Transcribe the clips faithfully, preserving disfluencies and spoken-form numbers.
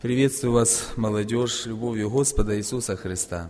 Приветствую вас, молодежь, любовью Господа Иисуса Христа.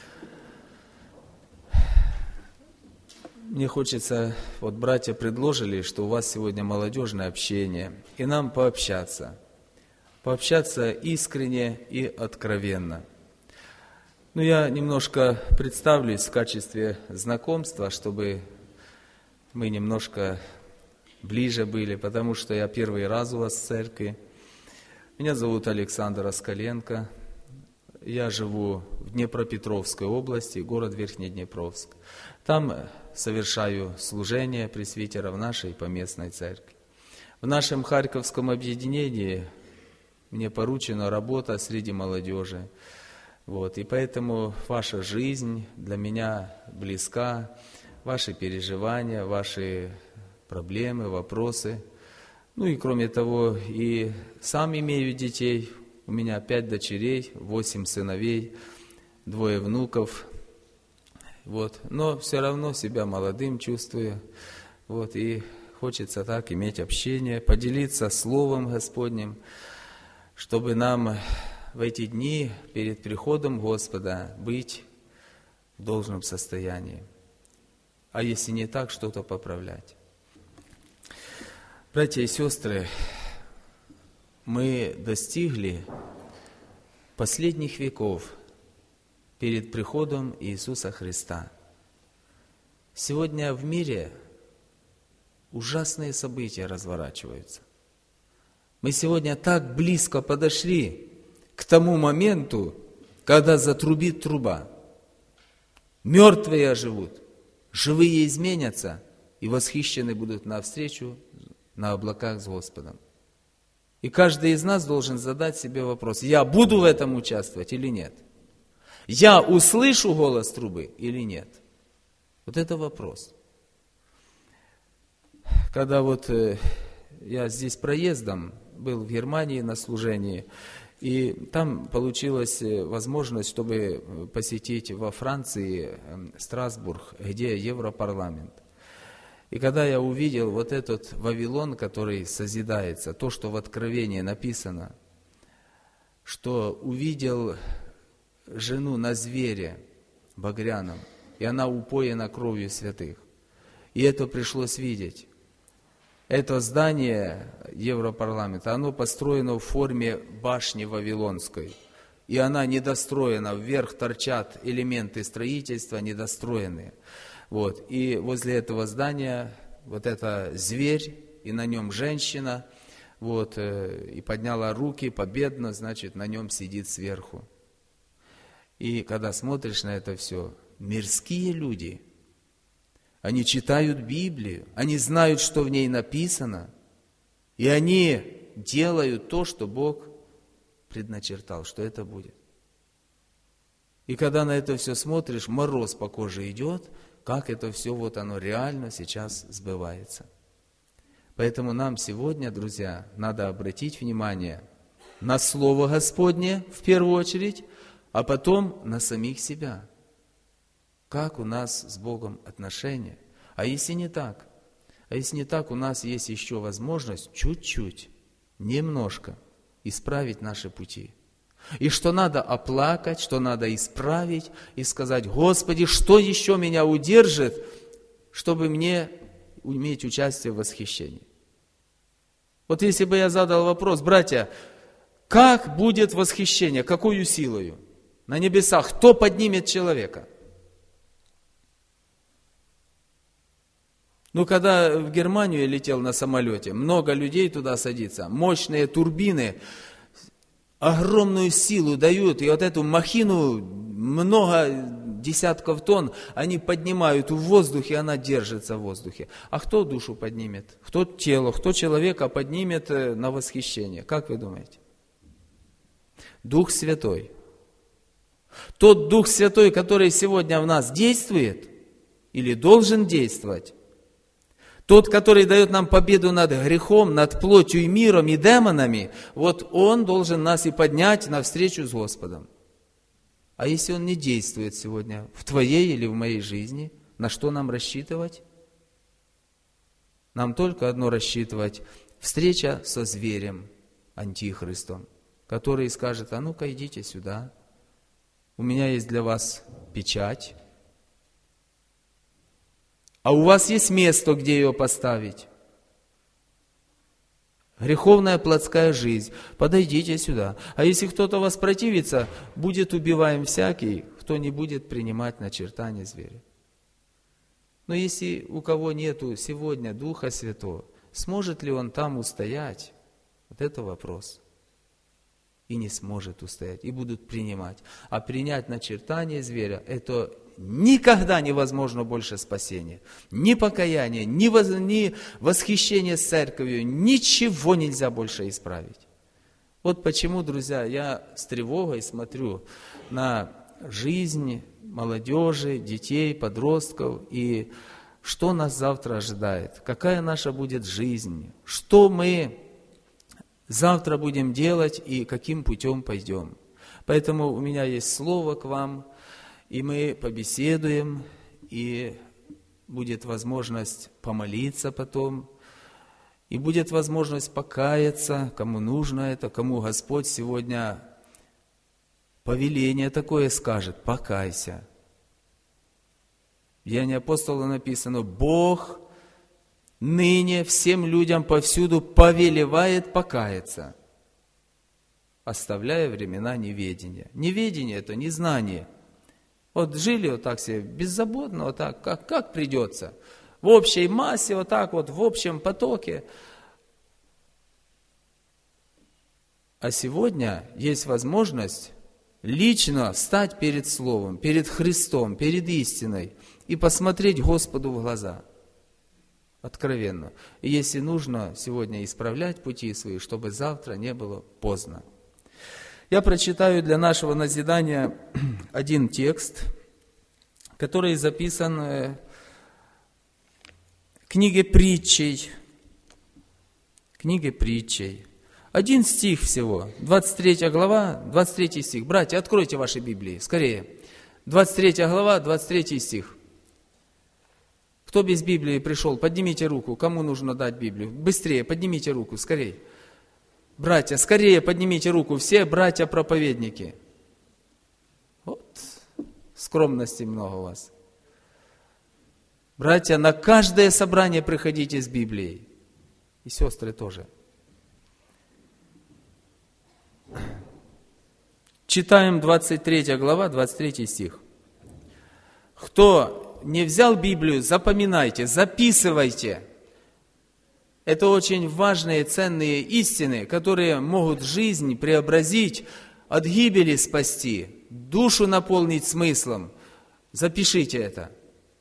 Мне хочется, вот братья предложили, что у вас сегодня молодежное общение, и нам пообщаться. Пообщаться искренне и откровенно. Ну, я немножко представлюсь в качестве знакомства, чтобы мы немножко ближе были, потому что я первый раз у вас в церкви. Меня зовут Александр Оскаленко. Я живу в Днепропетровской области, город Верхнеднепровск. Там совершаю служение пресвитера в нашей поместной церкви. В нашем Харьковском объединении мне поручена работа среди молодежи. Вот, и поэтому ваша жизнь для меня близка, ваши переживания, ваши проблемы, вопросы. Ну и кроме того, и сам имею детей. У меня пять дочерей, восемь сыновей, двое внуков. Вот. Но все равно себя молодым чувствую. Вот. И хочется так иметь общение, поделиться Словом Господним, чтобы нам в эти дни перед приходом Господа быть в должном состоянии. А если не так, что-то поправлять. Братья и сестры, мы достигли последних веков перед приходом Иисуса Христа. Сегодня в мире ужасные события разворачиваются. Мы сегодня так близко подошли к тому моменту, когда затрубит труба. Мертвые оживут, живые изменятся и восхищены будут навстречу на облаках с Господом. И каждый из нас должен задать себе вопрос: я буду в этом участвовать или нет? Я услышу голос трубы или нет? Вот это вопрос. Когда вот я здесь проездом был в Германии на служении, и там получилась возможность, чтобы посетить во Франции Страсбург, где Европарламент. И когда я увидел вот этот Вавилон, который созидается, то, что в Откровении написано, что увидел жену на звере багряном, и она упоена кровью святых. И это пришлось видеть. Это здание Европарламента, оно построено в форме башни Вавилонской. И она недостроена, вверх торчат элементы строительства недостроенные. Вот. И возле этого здания вот это зверь, и на нем женщина, вот, и подняла руки победно, значит, на нем сидит сверху. И когда смотришь на это все, мирские люди, они читают Библию, они знают, что в ней написано, и они делают то, что Бог предначертал, что это будет. И когда на это все смотришь, мороз по коже идет, как это все вот оно реально сейчас сбывается. Поэтому нам сегодня, друзья, надо обратить внимание на Слово Господне в первую очередь, а потом на самих себя. Как у нас с Богом отношения? А если не так? А если не так, у нас есть еще возможность чуть-чуть, немножко исправить наши пути. И что надо оплакать, что надо исправить и сказать: Господи, что еще меня удержит, чтобы мне иметь участие в восхищении? Вот если бы я задал вопрос: братья, как будет восхищение, какую силою? На небесах кто поднимет человека? Ну, когда в Германию я летел на самолете, много людей туда садится, мощные турбины, огромную силу дают, и вот эту махину, много десятков тонн, они поднимают в воздухе, и она держится в воздухе. А кто душу поднимет? Кто тело, кто человека поднимет на восхищение? Как вы думаете? Дух Святой. Тот Дух Святой, который сегодня в нас действует, или должен действовать, тот, который дает нам победу над грехом, над плотью и миром и демонами, вот Он должен нас и поднять навстречу с Господом. А если Он не действует сегодня в твоей или в моей жизни, на что нам рассчитывать? Нам только одно рассчитывать: встреча со зверем, антихристом. который скажет: а ну-ка идите сюда, у меня есть для вас печать, а у вас есть место, где ее поставить. Греховная плотская жизнь, подойдите сюда. А если кто-то вас противится, будет убиваем всякий, кто не будет принимать начертание зверя. Но если у кого нету сегодня Духа Святого, сможет ли он там устоять? Вот это вопрос. И не сможет устоять, и будут принимать. А принять начертание зверя, это никогда невозможно больше спасения. Ни покаяние, ни, воз, ни восхищение с церковью, ничего нельзя больше исправить. Вот почему, друзья, я с тревогой смотрю на жизнь молодежи, детей, подростков, и что нас завтра ожидает, какая наша будет жизнь, что мы завтра будем делать и каким путем пойдем. Поэтому у меня есть слово к вам, и мы побеседуем, и будет возможность помолиться потом, и будет возможность покаяться, кому нужно это, кому Господь сегодня повеление такое скажет: покайся. В Деянии апостола написано: Бог ныне всем людям повсюду повелевает покаяться, оставляя времена неведения. Неведение – это незнание. Вот жили вот так себе, беззаботно, вот так, как, как придется. В общей массе, вот так вот, в общем потоке. А сегодня есть возможность лично встать перед Словом, перед Христом, перед истиной и посмотреть Господу в глаза. Откровенно. И если нужно, сегодня исправлять пути свои, чтобы завтра не было поздно. Я прочитаю для нашего назидания один текст, который записан в книге притчей. Книге притчей. Один стих всего, двадцать третья глава, двадцать третий стих. Братья, откройте ваши Библии, скорее. двадцать третья глава, двадцать третий стих. Кто без Библии пришел, поднимите руку. Кому нужно дать Библию? Быстрее, поднимите руку, скорее. Братья, скорее поднимите руку. Все братья-проповедники. Вот, скромности много у вас. Братья, на каждое собрание приходите с Библией. И сестры тоже. Читаем двадцать третья глава, двадцать третий стих. Кто не взял Библию, запоминайте, записывайте. Это очень важные, ценные истины, которые могут жизнь преобразить, от гибели спасти, душу наполнить смыслом. Запишите это.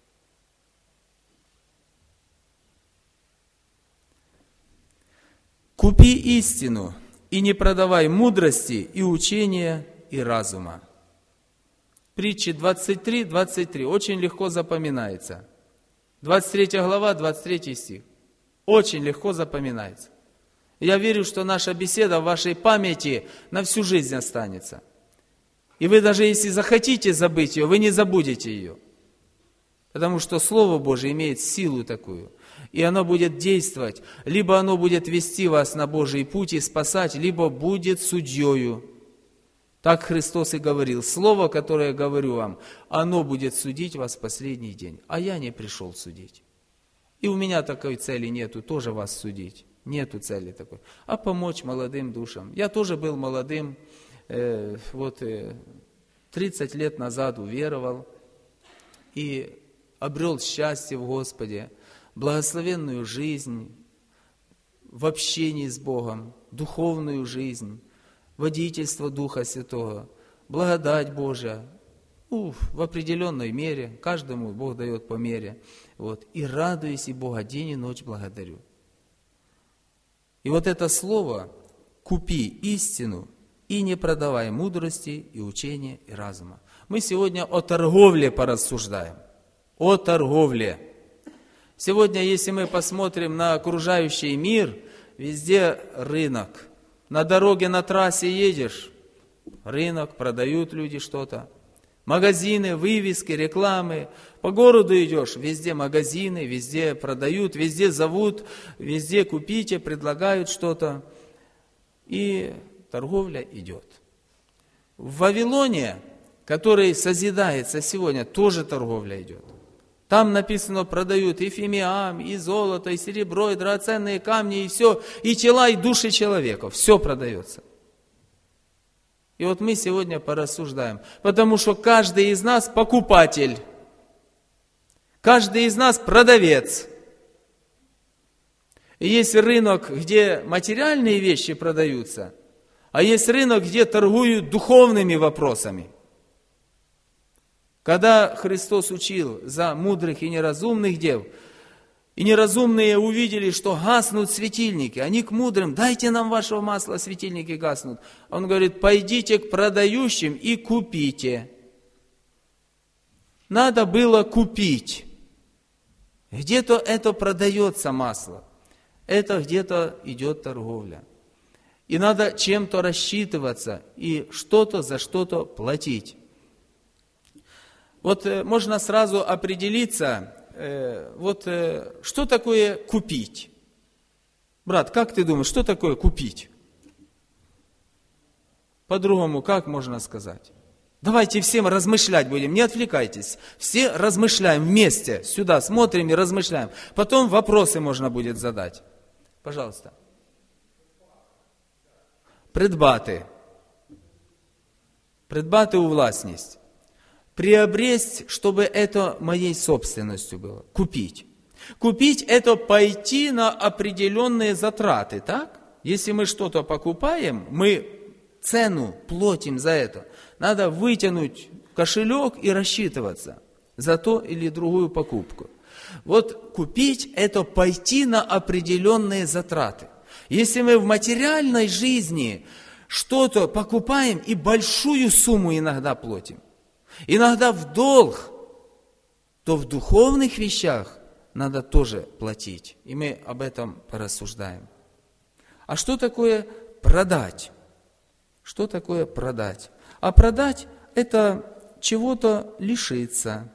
Купи истину и не продавай мудрости и учения и разума. Притчи двадцать три, двадцать три. Очень легко запоминается. двадцать третья глава, двадцать третий стих. Очень легко запоминается. Я верю, что наша беседа в вашей памяти на всю жизнь останется. И вы даже если захотите забыть ее, вы не забудете ее. Потому что Слово Божие имеет силу такую. И оно будет действовать. Либо оно будет вести вас на Божий путь и спасать, либо будет судьею. Так Христос и говорил: слово, которое говорю вам, оно будет судить вас в последний день. А я не пришел судить. И у меня такой цели нету, тоже вас судить. Нету цели такой. А помочь молодым душам. Я тоже был молодым, э, вот э, тридцать лет назад уверовал и обрел счастье в Господе, благословенную жизнь в общении с Богом, духовную жизнь, водительство Духа Святого, благодать Божия, ну, в определенной мере, каждому Бог дает по мере. Вот. И радуюсь, и Бога день и ночь благодарю. И вот это слово «купи истину и не продавай мудрости и учения и разума». Мы сегодня о торговле порассуждаем. О торговле. Сегодня, если мы посмотрим на окружающий мир, везде рынок. На дороге, на трассе едешь, рынок, продают люди что-то. Магазины, вывески, рекламы. По городу идешь, везде магазины, везде продают, везде зовут, везде купите, предлагают что-то. И торговля идет. В Вавилоне, который созидается сегодня, тоже торговля идет. Там написано, продают и фимиам, и золото, и серебро, и драгоценные камни, и все, и тела, и души человека. Все продается. И вот мы сегодня порассуждаем, потому что каждый из нас покупатель, каждый из нас продавец. И есть рынок, где материальные вещи продаются, а есть рынок, где торгуют духовными вопросами. Когда Христос учил за мудрых и неразумных дев, и неразумные увидели, что гаснут светильники, они к мудрым: дайте нам вашего масла, светильники гаснут. Он говорит: пойдите к продающим и купите. Надо было купить. Где-то это продается масло, это где-то идет торговля. И надо чем-то рассчитываться и что-то за что-то платить. Вот э, можно сразу определиться, э, вот э, что такое купить. Брат, как ты думаешь, что такое купить? По-другому, как можно сказать? Давайте всем размышлять будем, не отвлекайтесь. Все размышляем вместе, сюда смотрим и размышляем. Потом вопросы можно будет задать. Пожалуйста. Придбати. Придбати у власність. Приобресть, чтобы это моей собственностью было. Купить. Купить – это пойти на определенные затраты, так? Если мы что-то покупаем, мы цену платим за это. Надо вытянуть кошелек и рассчитываться за то или другую покупку. Вот купить – это пойти на определенные затраты. Если мы в материальной жизни что-то покупаем и большую сумму иногда платим, иногда в долг, то в духовных вещах надо тоже платить. И мы об этом порассуждаем. А что такое продать? Что такое продать? А продать – это чего-то лишиться.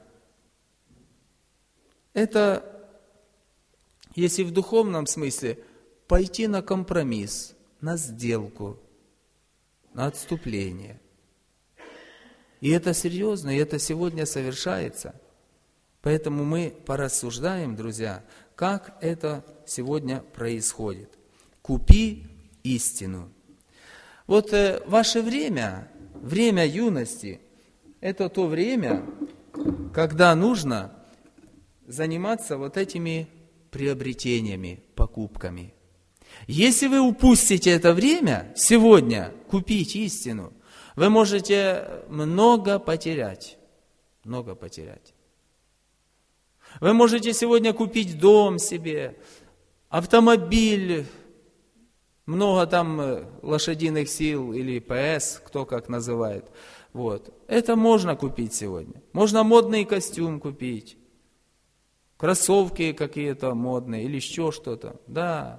Это, если в духовном смысле, пойти на компромисс, на сделку, на отступление. И это серьезно, и это сегодня совершается. Поэтому мы порассуждаем, друзья, как это сегодня происходит. Купи истину. Вот э, ваше время, время юности, это то время, когда нужно заниматься вот этими приобретениями, покупками. Если вы упустите это время, сегодня купить истину, вы можете много потерять. Много потерять. Вы можете сегодня купить дом себе, автомобиль, много там лошадиных сил или ПС, кто как называет. Вот. Это можно купить сегодня. Можно модный костюм купить, кроссовки какие-то модные или еще что-то. Да.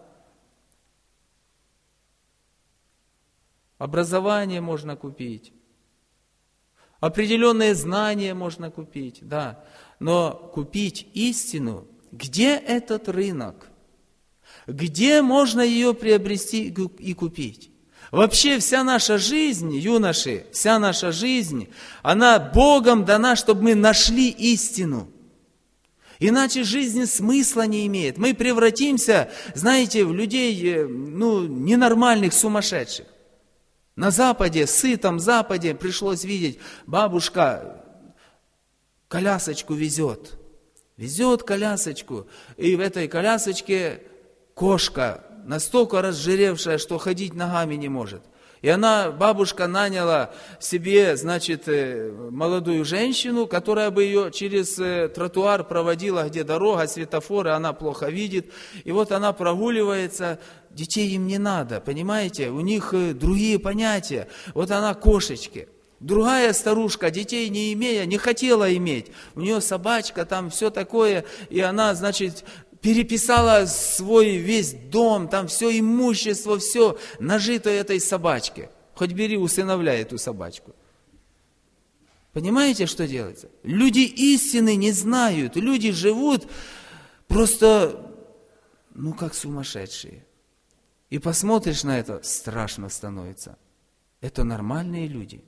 Образование можно купить. Определенные знания можно купить, да. Но купить истину, где этот рынок? Где можно ее приобрести и купить? Вообще вся наша жизнь, юноши, вся наша жизнь, она Богом дана, чтобы мы нашли истину. Иначе жизнь смысла не имеет. Мы превратимся, знаете, в людей, ну, ненормальных, сумасшедших. На Западе, сытом Западе пришлось видеть, бабушка колясочку везет. Везет колясочку. И в этой колясочке кошка, настолько разжиревшая, что ходить ногами не может. И она, бабушка, наняла себе, значит, молодую женщину, которая бы ее через тротуар проводила, где дорога, светофоры, она плохо видит. И вот она прогуливается, детей им не надо, понимаете? У них другие понятия. Вот она кошечки. Другая старушка, детей не имея, не хотела иметь. У нее собачка, там все такое, и она, значит, переписала свой весь дом, там все имущество, все нажитое этой собачке. Хоть бери, усыновляй эту собачку. Понимаете, что делается? Люди истины не знают, люди живут просто, ну, как сумасшедшие. И посмотришь на это, страшно становится. Это нормальные люди.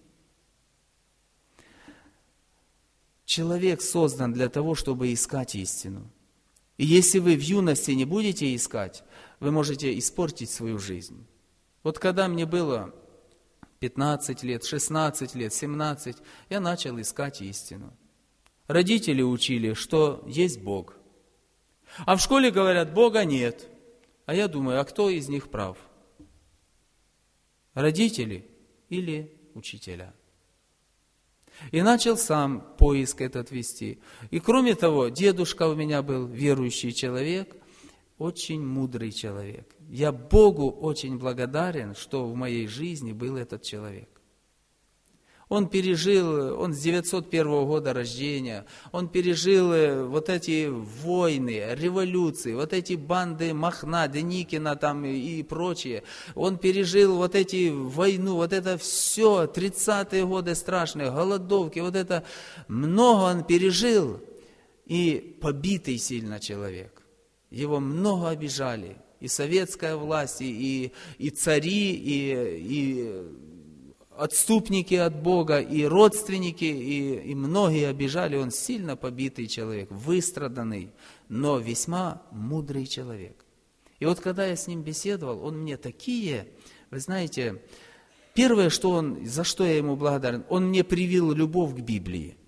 Человек создан для того, чтобы искать истину. И если вы в юности не будете искать, вы можете испортить свою жизнь. Вот когда мне было пятнадцать лет, шестнадцать лет, семнадцать, я начал искать истину. Родители учили, что есть Бог. А в школе говорят, Бога нет. А я думаю, а кто из них прав? Родители или учителя? И начал сам поиск этот вести. И кроме того, дедушка у меня был верующий человек, очень мудрый человек. Я Богу очень благодарен, что в моей жизни был этот человек. Он пережил, он с девятьсот первого года рождения, он пережил вот эти войны, революции, вот эти банды Махна, Деникина там и прочее. Он пережил вот эти войну, вот это все, тридцатые годы страшные, голодовки, вот это много он пережил. И побитый сильно человек. Его много обижали. И советская власть, и, и цари, и... и отступники от Бога, и родственники, и, и многие обижали. Он сильно побитый человек, выстраданный, но весьма мудрый человек. И вот когда я с ним беседовал, он мне такие, вы знаете, первое, что он, за что я ему благодарен, он мне привил любовь к Библии.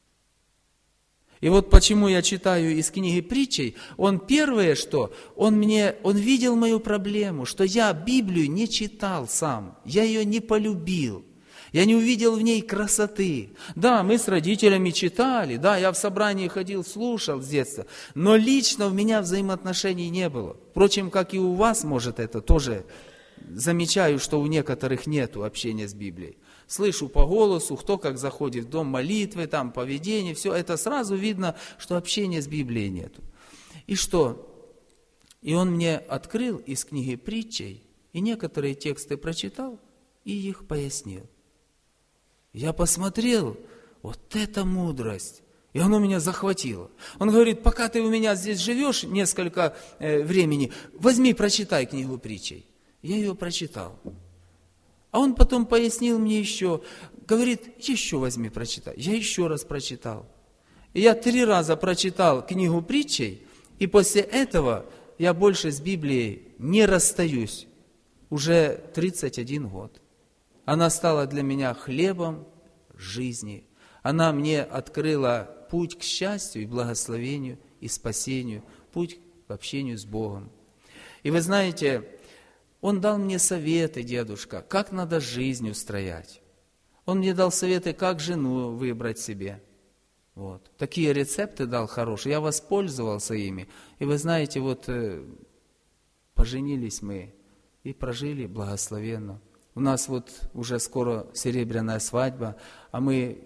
И вот почему я читаю из книги притчей, он первое, что он мне, он видел мою проблему, что я Библию не читал сам, я ее не полюбил, я не увидел в ней красоты. Да, мы с родителями читали, да, я в собрании ходил, слушал с детства, но лично у меня взаимоотношений не было. Впрочем, как и у вас, может, это тоже замечаю, что у некоторых нету общения с Библией. Слышу по голосу, кто как заходит в дом молитвы, там поведение, все это сразу видно, что общения с Библией нету. И что? И он мне открыл из книги притчей, и некоторые тексты прочитал, и их пояснил. Я посмотрел, вот это мудрость, и оно меня захватило. Он говорит, пока ты у меня здесь живешь несколько э, времени, возьми, прочитай книгу притчей. Я ее прочитал. А он потом пояснил мне еще, говорит, еще возьми, прочитай. Я еще раз прочитал. И я три раза прочитал книгу притчей, и после этого я больше с Библией не расстаюсь. Уже тридцать один год. Она стала для меня хлебом жизни. Она мне открыла путь к счастью и благословению, и спасению, путь к общению с Богом. И вы знаете, он дал мне советы, дедушка, как надо жизнь устроять. Он мне дал советы, как жену выбрать себе. Вот. Такие рецепты дал хорошие. Я воспользовался ими. И вы знаете, вот э, поженились мы и прожили благословенно. У нас вот уже скоро серебряная свадьба, а мы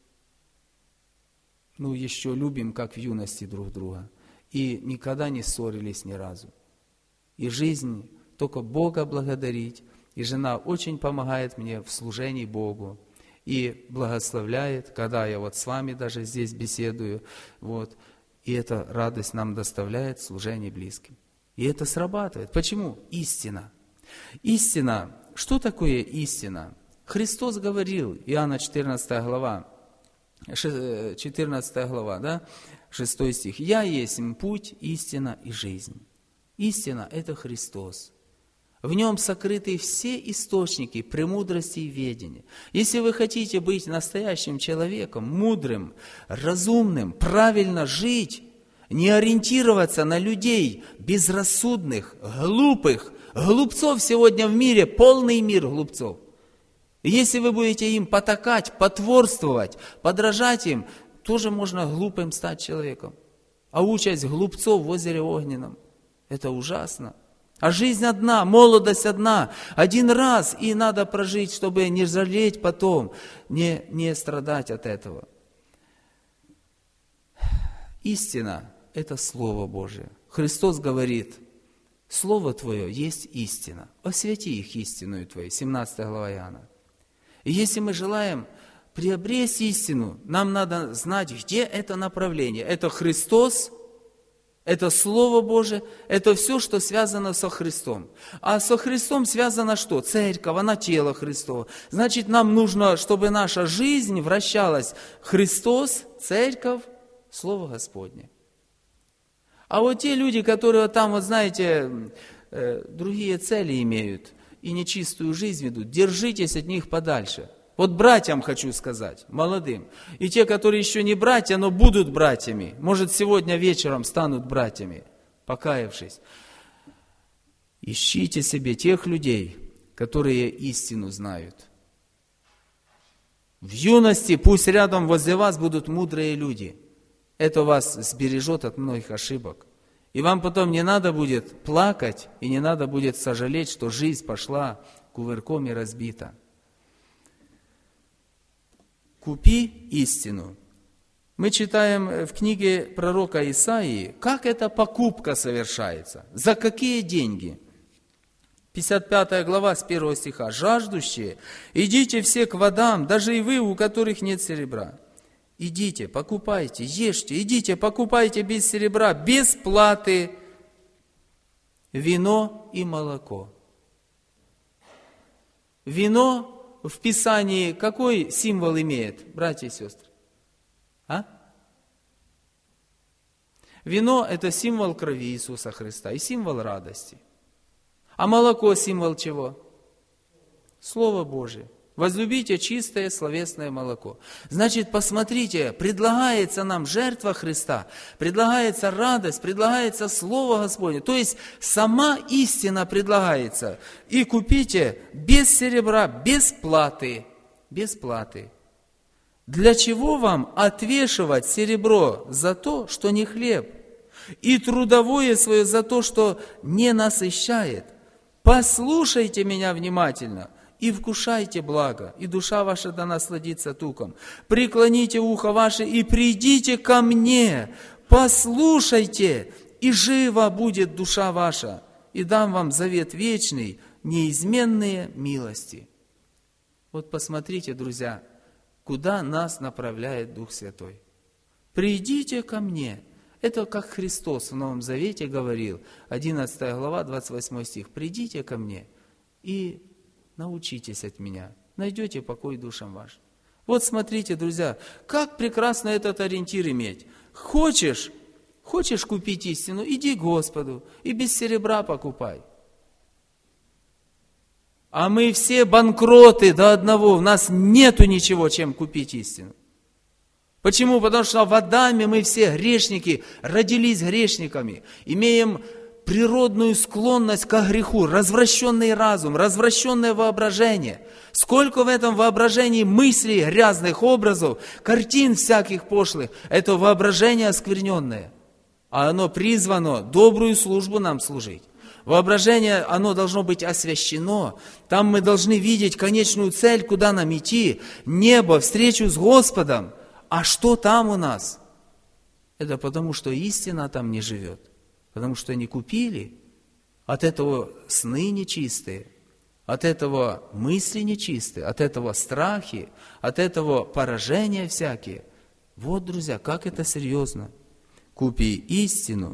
ну, еще любим, как в юности, друг друга. И никогда не ссорились ни разу. И жизнь... Только Бога благодарить. И жена очень помогает мне в служении Богу. И благословляет, когда я вот с вами даже здесь беседую. Вот. И эта радость нам доставляет в служении близким. И это срабатывает. Почему? Истина. Истина. Что такое истина? Христос говорил, Иоанна четырнадцатая глава, четырнадцатая глава, да, шестой стих. «Я есть путь, истина и жизнь». Истина – это Христос. В нем сокрыты все источники премудрости и ведения. Если вы хотите быть настоящим человеком, мудрым, разумным, правильно жить, не ориентироваться на людей безрассудных, глупых, глупцов сегодня в мире, полный мир глупцов. Если вы будете им потакать, потворствовать, подражать им, тоже можно глупым стать человеком. А участь глупцов в озере Огненном – это ужасно. А жизнь одна, молодость одна, один раз, и надо прожить, чтобы не жалеть потом, не, не страдать от этого. Истина – это Слово Божие. Христос говорит, Слово Твое есть истина. Освети их истинную Твою, семнадцатая глава Иоанна. И если мы желаем приобрести истину, нам надо знать, где это направление. Это Христос Это Слово Божие, это все, что связано со Христом. А со Христом связано что? Церковь, она тело Христово. Значит, нам нужно, чтобы наша жизнь вращалась. Христос, церковь, Слово Господне. А вот те люди, которые там, вот знаете, другие цели имеют и нечистую жизнь ведут, держитесь от них подальше. Вот братьям хочу сказать, молодым. И те, которые еще не братья, но будут братьями. Может, сегодня вечером станут братьями, покаявшись. Ищите себе тех людей, которые истину знают. В юности пусть рядом возле вас будут мудрые люди. Это вас сбережет от многих ошибок. И вам потом не надо будет плакать, и не надо будет сожалеть, что жизнь пошла кувырком и разбита. Купи истину. Мы читаем в книге пророка Исаии, как эта покупка совершается, за какие деньги. пятьдесят пятая глава с первого стиха. «Жаждущие, идите все к водам, даже и вы, у которых нет серебра. Идите, покупайте, ешьте, идите, покупайте без серебра, без платы вино и молоко». Вино в Писании какой символ имеет, братья и сестры? А? Вино – это символ крови Иисуса Христа и символ радости. А молоко – символ чего? Слово Божие. Возлюбите чистое словесное молоко. Значит, посмотрите, предлагается нам жертва Христа, предлагается радость, предлагается Слово Господне. То есть, сама истина предлагается. И купите без серебра, без платы. Без платы. Для чего вам отвешивать серебро за то, что не хлеб? И трудовое свое за то, что не насыщает? Послушайте меня внимательно. И вкушайте благо, и душа ваша да насладится туком. Преклоните ухо ваше и придите ко мне, послушайте, и жива будет душа ваша, и дам вам завет вечный, неизменные милости. Вот посмотрите, друзья, куда нас направляет Дух Святой. Придите ко мне. Это как Христос в Новом Завете говорил, одиннадцатая глава, двадцать восьмой стих. Придите ко мне и научитесь от меня, найдете покой душам вашим. Вот смотрите, друзья, как прекрасно этот ориентир иметь. Хочешь, хочешь купить истину, иди к Господу и без серебра покупай. А мы все банкроты до одного, у нас нету ничего, чем купить истину. Почему? Потому что в Адаме мы все грешники, родились грешниками, имеем природную склонность к греху, развращенный разум, развращенное воображение. Сколько в этом воображении мыслей, грязных образов, картин всяких пошлых. Это воображение оскверненное. А оно призвано добрую службу нам служить. Воображение, оно должно быть освящено. Там мы должны видеть конечную цель, куда нам идти. Небо, встречу с Господом. А что там у нас? Это потому, что истина там не живет. Потому что они купили, от этого сны нечистые, от этого мысли нечистые, от этого страхи, от этого поражения всякие. Вот, друзья, как это серьезно. Купи истину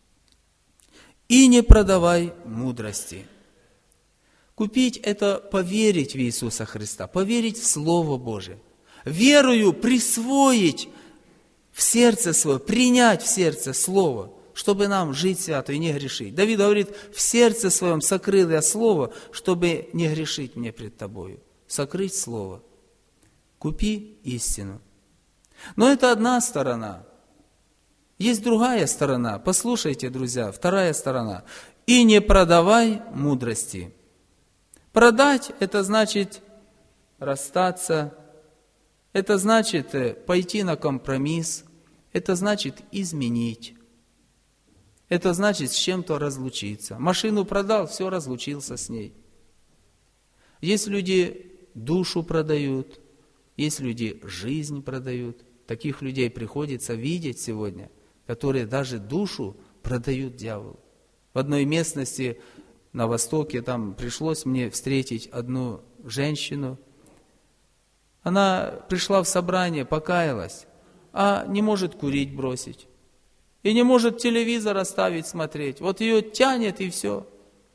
и не продавай мудрости. Купить – это поверить в Иисуса Христа, поверить в Слово Божие. Верою присвоить в сердце свое, принять в сердце Слово, чтобы нам жить свято и не грешить. Давид говорит, в сердце своем сокрыл я Слово, чтобы не грешить мне пред Тобою. Сокрыть Слово. Купи истину. Но это одна сторона. Есть другая сторона. Послушайте, друзья, вторая сторона. И не продавай мудрости. Продать – это значит расстаться. Это значит пойти на компромисс. Это значит изменить. Это значит с чем-то разлучиться. Машину продал, все, разлучился с ней. Есть люди душу продают, есть люди жизнь продают. Таких людей приходится видеть сегодня, которые даже душу продают дьяволу. В одной местности на Востоке там пришлось мне встретить одну женщину. Она пришла в собрание, покаялась, а не может курить бросить. И не может телевизор оставить смотреть. Вот ее тянет и все.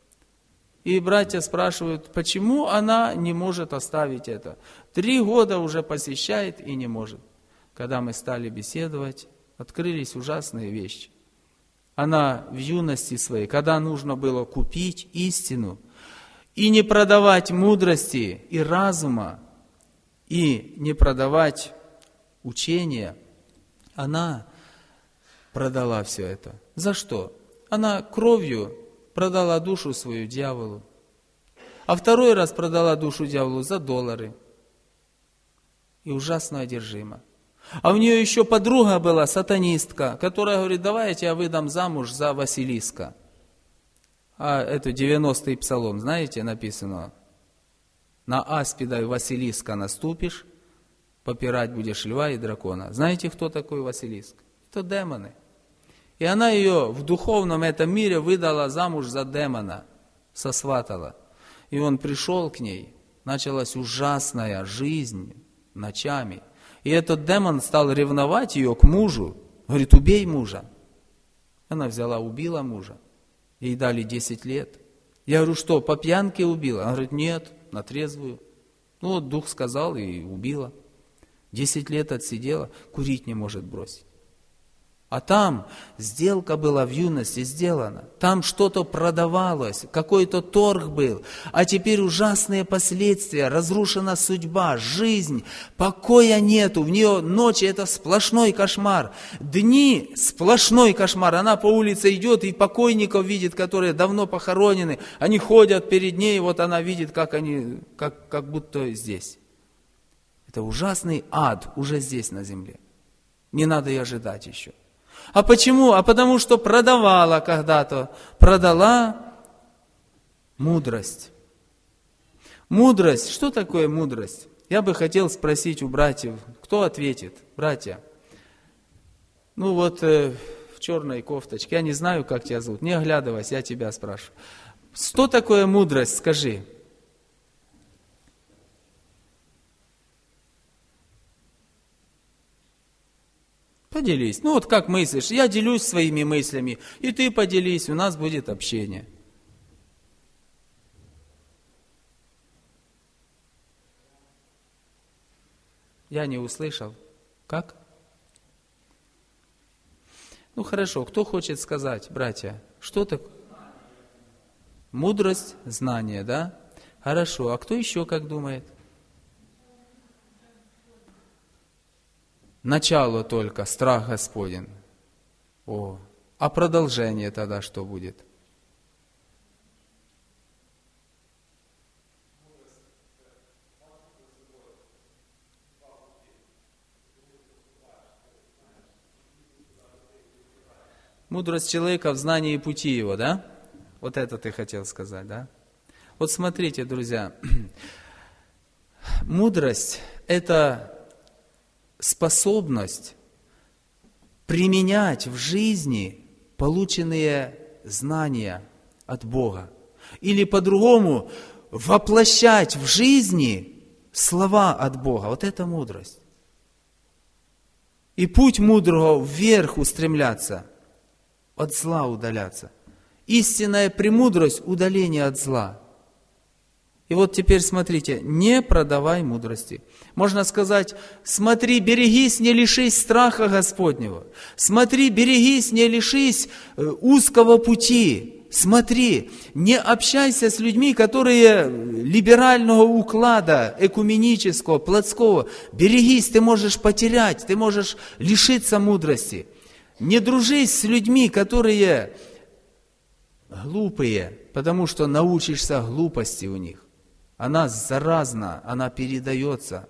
И братья спрашивают, почему она не может оставить это. Три года уже посещает и не может. Когда мы стали беседовать, открылись ужасные вещи. Она в юности своей, когда нужно было купить истину, и не продавать мудрости и разума, и не продавать учения, она продала все это. За что? Она кровью продала душу свою дьяволу. А второй раз продала душу дьяволу за доллары. И ужасно одержима. А у нее еще подруга была, сатанистка, которая говорит, давай я тебя выдам замуж за Василиска. А это девяностый псалом, знаете, написано, на аспида и Василиска наступишь, попирать будешь льва и дракона. Знаете, кто такой Василиск? Это демоны. И она ее в духовном этом мире выдала замуж за демона, сосватала. И он пришел к ней, началась ужасная жизнь ночами. И этот демон стал ревновать ее к мужу. Говорит, убей мужа. Она взяла, убила мужа. Ей дали десять лет. Я говорю, что, по пьянке убила? Она говорит, нет, на трезвую. Ну вот дух сказал и убила. Десять лет отсидела, курить не может бросить. А там сделка была в юности сделана. Там что-то продавалось, какой-то торг был. А теперь ужасные последствия, разрушена судьба, жизнь, покоя нету. В нее ночи это сплошной кошмар. Дни сплошной кошмар. Она по улице идет и покойников видит, которые давно похоронены. Они ходят перед ней, вот она видит, как они, как, как будто здесь. Это ужасный ад уже здесь на земле. Не надо и ожидать еще. А почему? А потому что продавала когда-то, продала мудрость. Мудрость, что такое мудрость? Я бы хотел спросить у братьев, кто ответит? Братья, ну вот э, в черной кофточке, я не знаю, как тебя зовут, не оглядывайся, я тебя спрашиваю. Что такое мудрость, скажи? Поделись. Ну вот как мыслишь? Я делюсь своими мыслями, и ты поделись, у нас будет общение. Я не услышал. Как? Ну хорошо, кто хочет сказать, братья, что такое? Мудрость, знание, да? Хорошо, а кто еще как думает? Начало только, страх Господень. О, а продолжение тогда что будет? Мудрость человека в знании пути его, да? Вот это ты хотел сказать, да? Вот смотрите, друзья, мудрость – это способность применять в жизни полученные знания от Бога. Или по-другому, воплощать в жизни слова от Бога. Вот это мудрость. И путь мудрого вверх устремляться, от зла удаляться. Истинная премудрость – удаление от зла. И вот теперь смотрите, не продавай мудрости. Можно сказать, смотри, берегись, не лишись страха Господнего. Смотри, берегись, не лишись узкого пути. Смотри, не общайся с людьми, которые либерального уклада, экуменического, плотского. Берегись, ты можешь потерять, ты можешь лишиться мудрости. Не дружись с людьми, которые глупые, потому что научишься глупости у них. Она заразна, она передается.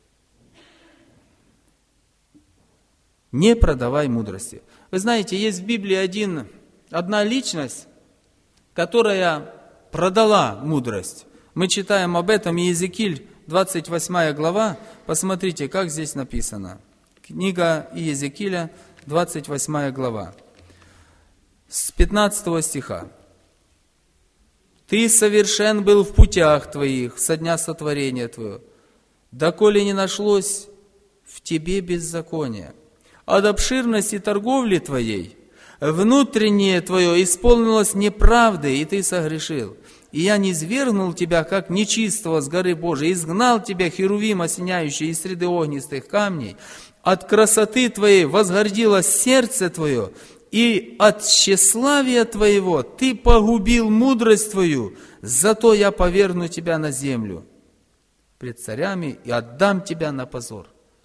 Не продавай мудрости. Вы знаете, есть в Библии один, одна личность, которая продала мудрость. Мы читаем об этом Иезекииль, двадцать восьмая глава. Посмотрите, как здесь написано. Книга Иезекииля, двадцать восьмая глава. С пятнадцатого стиха. «Ты совершен был в путях твоих со дня сотворения твоего, доколе не нашлось в тебе беззакония. от обширности торговли твоей внутреннее твое исполнилось неправдой, и ты согрешил. И я низвергнул тебя, как нечистого с горы Божией, изгнал тебя, херувим, осеняющий из среды огнистых камней. От красоты твоей возгордилось сердце твое, и от тщеславия твоего ты погубил мудрость твою, зато я повергну тебя на землю пред царями и отдам тебя на позор.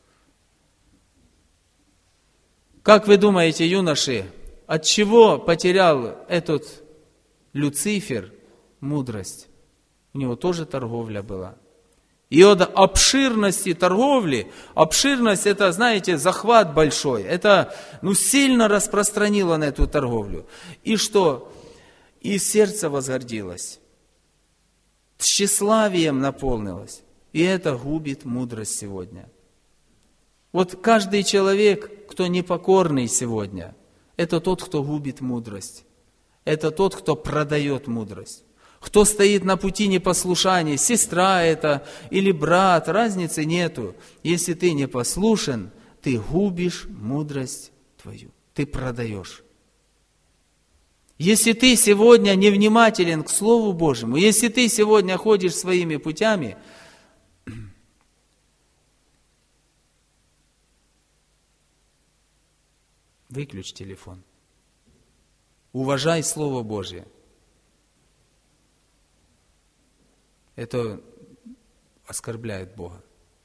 Как вы думаете, юноши, от чего потерял этот Люцифер мудрость? У него тоже торговля была. И от обширности торговли, обширность это, знаете, захват большой, это ну, сильно распространил он эту торговлю. И что? И сердце возгордилось, тщеславием наполнилось. И это губит мудрость сегодня. Вот каждый человек, кто непокорный сегодня, это тот, кто губит мудрость. Это тот, кто продает мудрость. Кто стоит на пути непослушания, сестра это или брат, разницы нету. Если ты непослушен, ты губишь мудрость твою. Ты продаешь. Если ты сегодня невнимателен к Слову Божьему, если ты сегодня ходишь своими путями, выключи телефон. Уважай Слово Божье. Это оскорбляет Бога.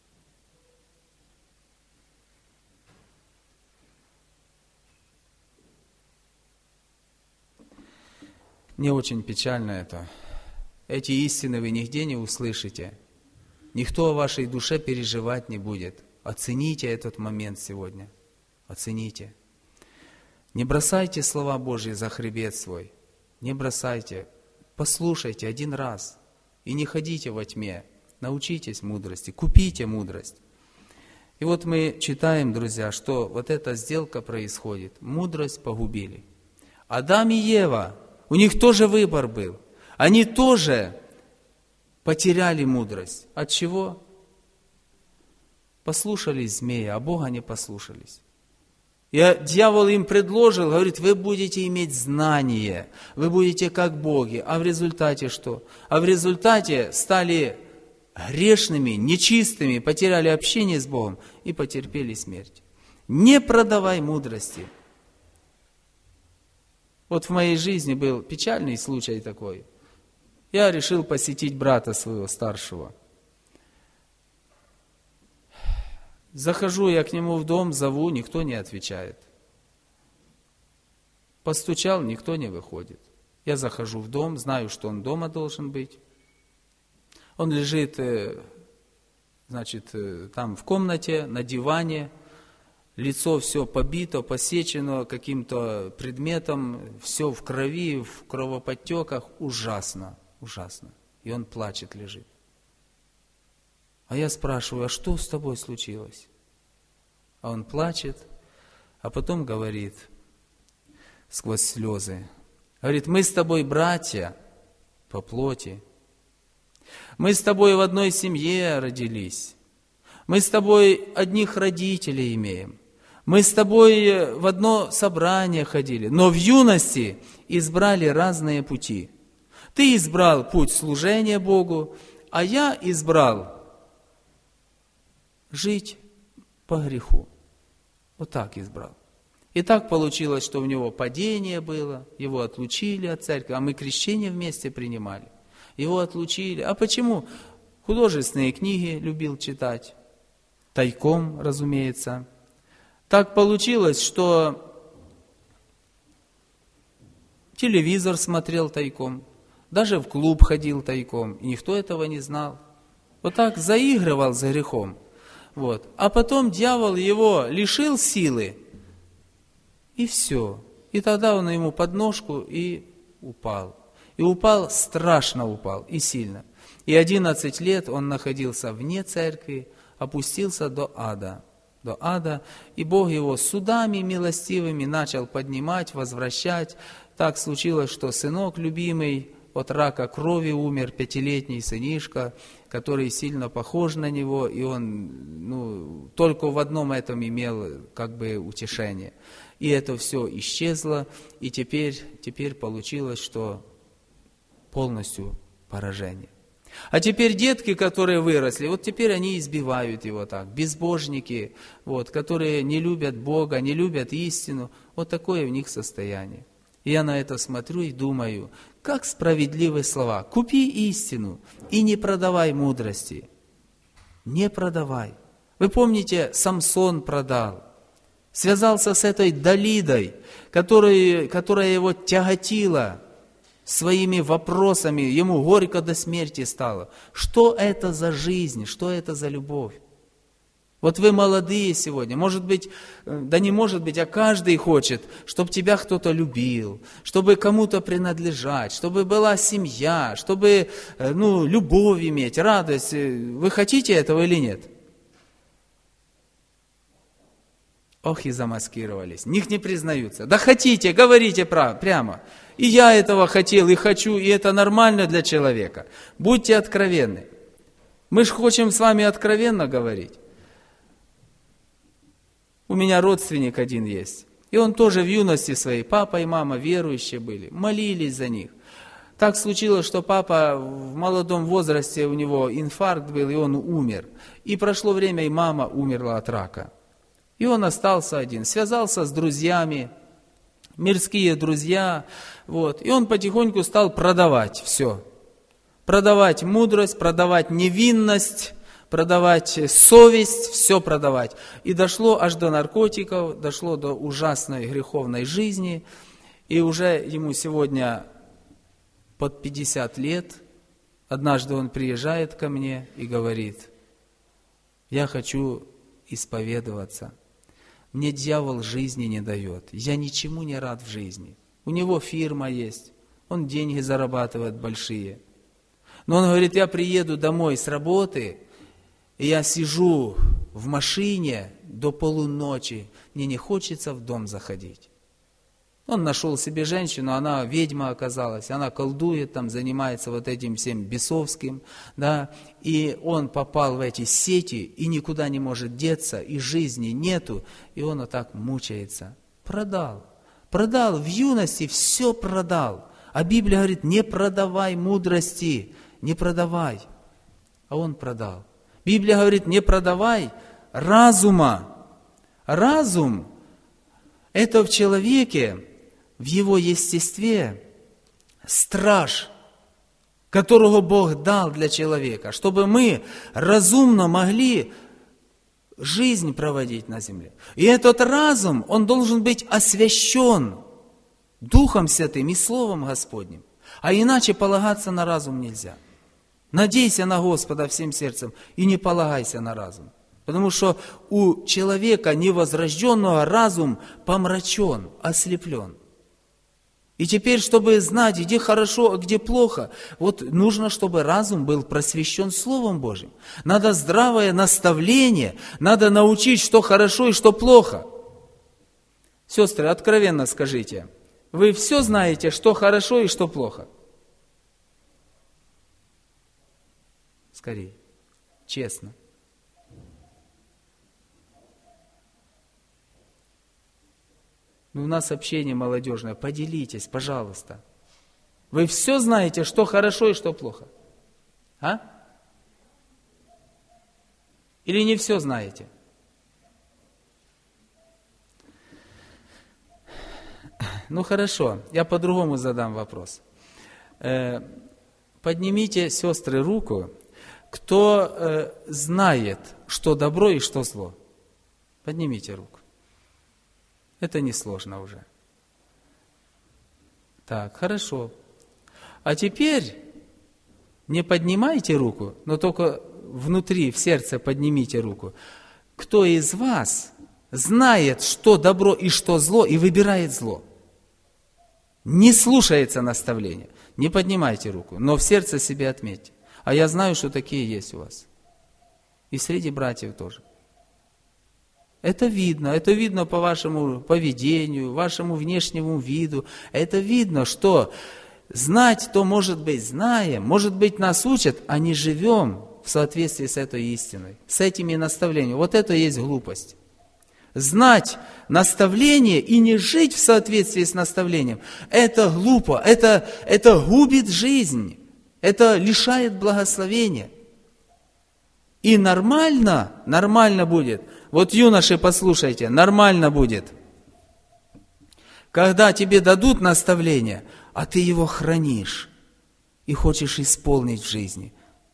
Мне очень печально это. Эти истины вы нигде не услышите. Никто о вашей душе переживать не будет. Оцените этот момент сегодня. Оцените. Не бросайте слова Божьи за хребет свой. Не бросайте. Послушайте один раз. И не ходите во тьме. Научитесь мудрости. Купите мудрость. И вот мы читаем, друзья, что вот эта сделка происходит. Мудрость погубили. Адам и Ева, у них тоже выбор был. Они тоже потеряли мудрость. От чего? Послушались змея, а Бога не послушались. И дьявол им предложил, говорит, вы будете иметь знание, вы будете как боги. А в результате что? А в результате стали грешными, нечистыми, потеряли общение с Богом и потерпели смерть. Не продавай мудрости. Вот в моей жизни был печальный случай такой. Я решил посетить брата своего старшего. Захожу я к нему в дом, зову, никто не отвечает. Постучал, никто не выходит. Я захожу в дом, знаю, что он дома должен быть. Он лежит, значит, там в комнате, на диване. Лицо все побито, посечено каким-то предметом, все в крови, в кровоподтеках. Ужасно, ужасно. И он плачет, лежит. А я спрашиваю, а что с тобой случилось? А он плачет, а потом говорит сквозь слезы. Говорит, мы с тобой братья по плоти. Мы с тобой в одной семье родились. Мы с тобой одних родителей имеем. Мы с тобой в одно собрание ходили. Но в юности избрали разные пути. Ты избрал путь служения Богу, а я избрал жить по греху. Вот так избрал. И так получилось, что у него падение было, его отлучили от церкви, а мы крещение вместе принимали. Его отлучили. А почему? Художественные книги любил читать. Тайком, разумеется. Так получилось, что телевизор смотрел тайком, даже в клуб ходил тайком, и никто этого не знал. Вот так заигрывал за грехом. Вот. А потом дьявол его лишил силы, и все. И тогда он ему подножку и упал. И упал, страшно упал, и сильно. И одиннадцать лет он находился вне церкви, опустился до ада. До ада, и Бог его судами милостивыми начал поднимать, возвращать. Так случилось, что сынок любимый, от рака крови умер пятилетний сынишка, который сильно похож на него, и он ну, только в одном этом имел как бы утешение. И это все исчезло, и теперь, теперь получилось, что полностью поражение. А теперь детки, которые выросли, вот теперь они избивают его так, безбожники, вот, которые не любят Бога, не любят истину, вот такое в них состояние. И я на это смотрю и думаю, как справедливы слова: купи истину и не продавай мудрости. Не продавай. Вы помните, Самсон продал. Связался с этой Далидой, которая, которая его тяготила своими вопросами, ему горько до смерти стало. Что это за жизнь, что это за любовь? Вот вы молодые сегодня, может быть, да не может быть, а каждый хочет, чтобы тебя кто-то любил, чтобы кому-то принадлежать, чтобы была семья, чтобы ну, любовь иметь, радость. Вы хотите этого или нет? Ох, и замаскировались. Них не признаются. Да хотите, говорите прямо. И я этого хотел, и хочу, и это нормально для человека. Будьте откровенны. Мы же хотим с вами откровенно говорить. У меня родственник один есть. И он тоже в юности своей, папа и мама верующие были, молились за них. Так случилось, что папа в молодом возрасте, у него инфаркт был, и он умер. И прошло время, и мама умерла от рака. И он остался один, связался с друзьями, мирские друзья, вот. И он потихоньку стал продавать все. Продавать мудрость, продавать невинность, продавать совесть, все продавать. И дошло аж до наркотиков, дошло до ужасной греховной жизни. И уже ему сегодня под пятьдесят лет. Однажды он приезжает ко мне и говорит: я хочу исповедоваться. Мне дьявол жизни не дает. Я ничему не рад в жизни. У него фирма есть, он деньги зарабатывает большие. Но он говорит: я приеду домой с работы, и я сижу в машине до полуночи, мне не хочется в дом заходить. Он нашел себе женщину, она ведьма оказалась, она колдует, там занимается вот этим всем бесовским, да, и он попал в эти сети и никуда не может деться, и жизни нету, и он вот так мучается. Продал, продал, в юности все продал, а Библия говорит: не продавай мудрости, не продавай, а он продал. Библия говорит: не продавай разума. Разум – это в человеке, в его естестве, страж, которого Бог дал для человека, чтобы мы разумно могли жизнь проводить на земле. И этот разум, он должен быть освящен Духом Святым и Словом Господним. А иначе полагаться на разум нельзя. Надейся на Господа всем сердцем и не полагайся на разум. Потому что у человека невозрожденного разум помрачен, ослеплен. И теперь, чтобы знать, где хорошо, а где плохо, вот нужно, чтобы разум был просвещен Словом Божьим. Надо здравое наставление, надо научить, что хорошо и что плохо. Сестры, откровенно скажите, вы все знаете, что хорошо и что плохо? Скорее, честно. У нас общение молодежное, поделитесь, пожалуйста. Вы все знаете, что хорошо и что плохо? А? Или не все знаете? Ну хорошо, я по-другому задам вопрос. Поднимите, сестры, руку, кто знает, что добро и что зло. Поднимите руку. Это несложно уже. Так, хорошо. А теперь не поднимайте руку, но только внутри, в сердце поднимите руку. Кто из вас знает, что добро и что зло, и выбирает зло? Не слушается наставления. Не поднимайте руку, но в сердце себе отметьте. А я знаю, что такие есть у вас. И среди братьев тоже. Это видно, это видно по вашему поведению, вашему внешнему виду. Это видно, что знать, то, может быть, знаем, может быть, нас учат, а не живем в соответствии с этой истиной, с этими наставлениями. Вот это и есть глупость. Знать наставление и не жить в соответствии с наставлением, это глупо, это, это губит жизнь, это лишает благословения. И нормально, нормально будет, вот юноши, послушайте, нормально будет, когда тебе дадут наставление, а ты его хранишь и хочешь исполнить в жизни.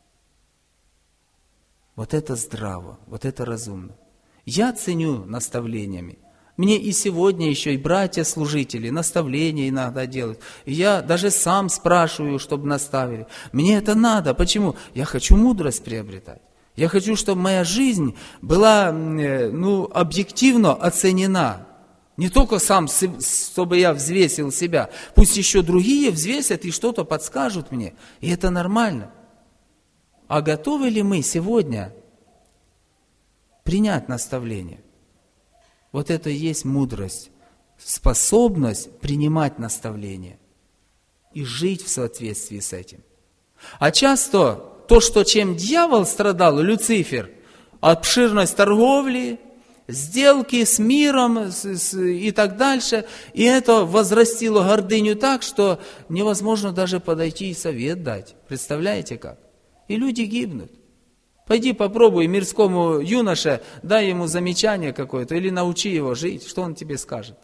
Вот это здраво, вот это разумно. Я ценю наставлениями. Мне и сегодня еще и братья-служители наставления иногда делают. И я даже сам спрашиваю, чтобы наставили. Мне это надо. Почему? Я хочу мудрость приобретать. Я хочу, чтобы моя жизнь была, ну, объективно оценена. Не только сам, чтобы я взвесил себя. Пусть еще другие взвесят и что-то подскажут мне. И это нормально. А готовы ли мы сегодня принять наставление? Вот это и есть мудрость, способность принимать наставление и жить в соответствии с этим. А часто то, что чем дьявол страдал, Люцифер, обширность торговли, сделки с миром с, с, и так дальше, и это возрастило гордыню так, что невозможно даже подойти и совет дать. Представляете как? И люди гибнут. Пойди попробуй мирскому юноше, дай ему замечание какое-то, или научи его жить, что он тебе скажет?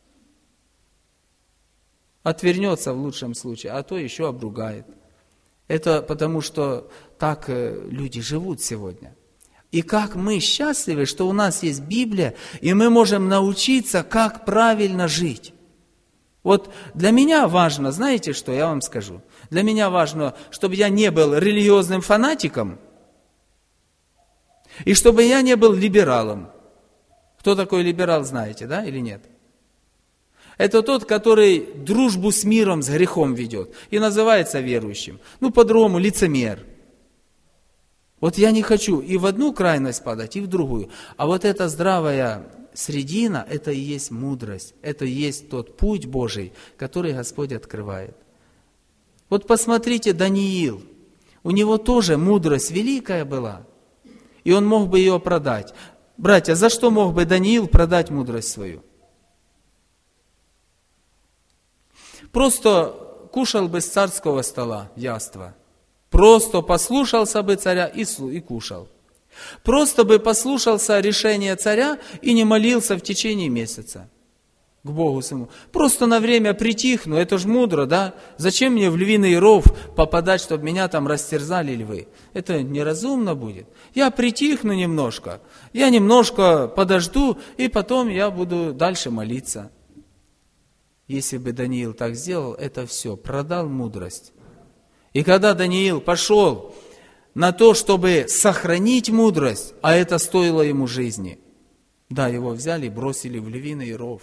Отвернется в лучшем случае, а то еще обругает. Это потому, что так люди живут сегодня. И как мы счастливы, что у нас есть Библия, и мы можем научиться, как правильно жить. Вот для меня важно, знаете что, я вам скажу, для меня важно, чтобы я не был религиозным фанатиком, и чтобы я не был либералом. Кто такой либерал, знаете, да, или нет? Это тот, который дружбу с миром, с грехом ведет, и называется верующим. Ну, по-другому, лицемер. Вот я не хочу и в одну крайность падать, и в другую. А вот эта здравая средина, это и есть мудрость, это и есть тот путь Божий, который Господь открывает. Вот посмотрите, Даниил, у него тоже мудрость великая была, и он мог бы ее продать. Братья, за что мог бы Даниил продать мудрость свою? Просто кушал бы с царского стола яства. Просто послушался бы царя и, и кушал. Просто бы послушался решения царя и не молился в течение месяца к Богу своему. Просто на время притихну, это ж мудро, да? Зачем мне в львиный ров попадать, чтобы меня там растерзали львы? Это неразумно будет. Я притихну немножко, я немножко подожду, и потом я буду дальше молиться. Если бы Даниил так сделал, это все, продал мудрость. И когда Даниил пошел на то, чтобы сохранить мудрость, а это стоило ему жизни, да, его взяли и бросили в львиный ров.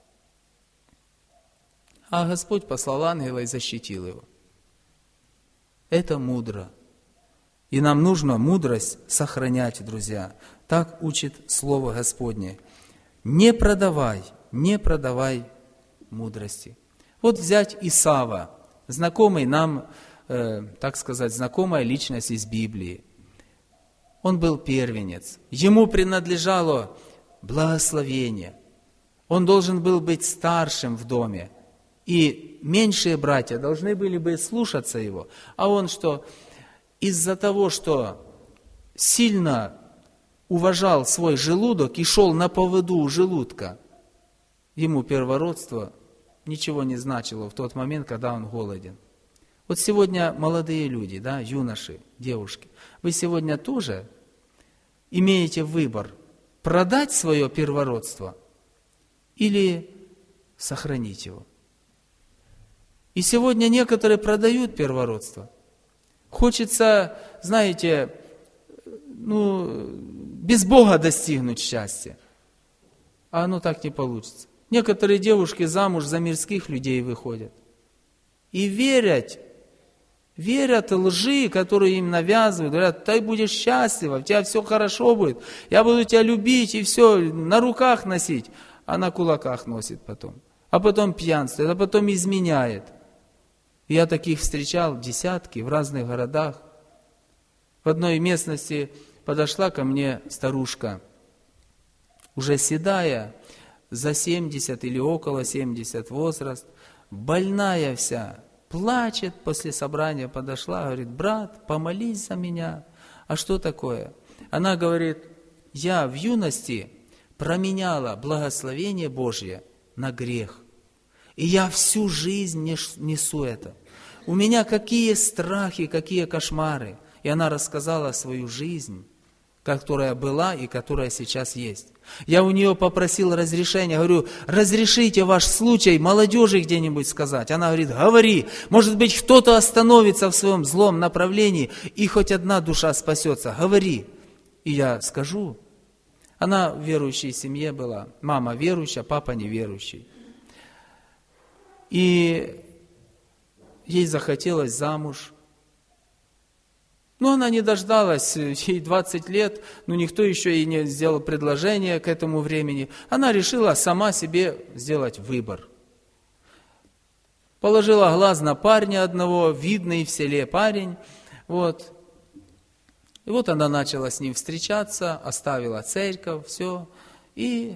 А Господь послал ангела и защитил его. Это мудро. И нам нужно мудрость сохранять, друзья. Так учит Слово Господне. Не продавай, не продавай мудрости. Вот взять Исава, знакомый нам, э, так сказать, знакомая личность из Библии. Он был первенец. Ему принадлежало благословение. Он должен был быть старшим в доме. И меньшие братья должны были бы слушаться его. А он что? Из-за того, что сильно уважал свой желудок и шел на поводу у желудка, ему первородство ничего не значило в тот момент, когда он голоден. Вот сегодня молодые люди, да, юноши, девушки, вы сегодня тоже имеете выбор продать свое первородство или сохранить его. И сегодня некоторые продают первородство. Хочется, знаете, ну, без Бога достигнуть счастья. А оно так не получится. Некоторые девушки замуж за мирских людей выходят. И верят, верят лжи, которые им навязывают. Говорят, ты будешь счастлива, у тебя все хорошо будет. Я буду тебя любить и все на руках носить. А на кулаках носит потом. А потом пьянствует, а потом изменяет. Я таких встречал десятки в разных городах. В одной местности подошла ко мне старушка, уже седая, за семьдесят или около семьдесят возраст, больная вся, плачет после собрания, подошла, говорит: брат, помолись за меня. А что такое? Она говорит: я в юности променяла благословение Божье на грех. И я всю жизнь несу это. У меня какие страхи, какие кошмары. И она рассказала свою жизнь, которая была и которая сейчас есть. Я у нее попросил разрешения, говорю: разрешите ваш случай молодежи где-нибудь сказать. Она говорит: говори, может быть, кто-то остановится в своем злом направлении, и хоть одна душа спасется. Говори. И я скажу. Она в верующей семье была. Мама верующая, папа неверующий. И ей захотелось замуж. Но она не дождалась, ей двадцать лет, но никто еще ей не сделал предложение к этому времени. Она решила сама себе сделать выбор. Положила глаз на парня одного, видный в селе парень. Вот. И вот она начала с ним встречаться, оставила церковь, все, и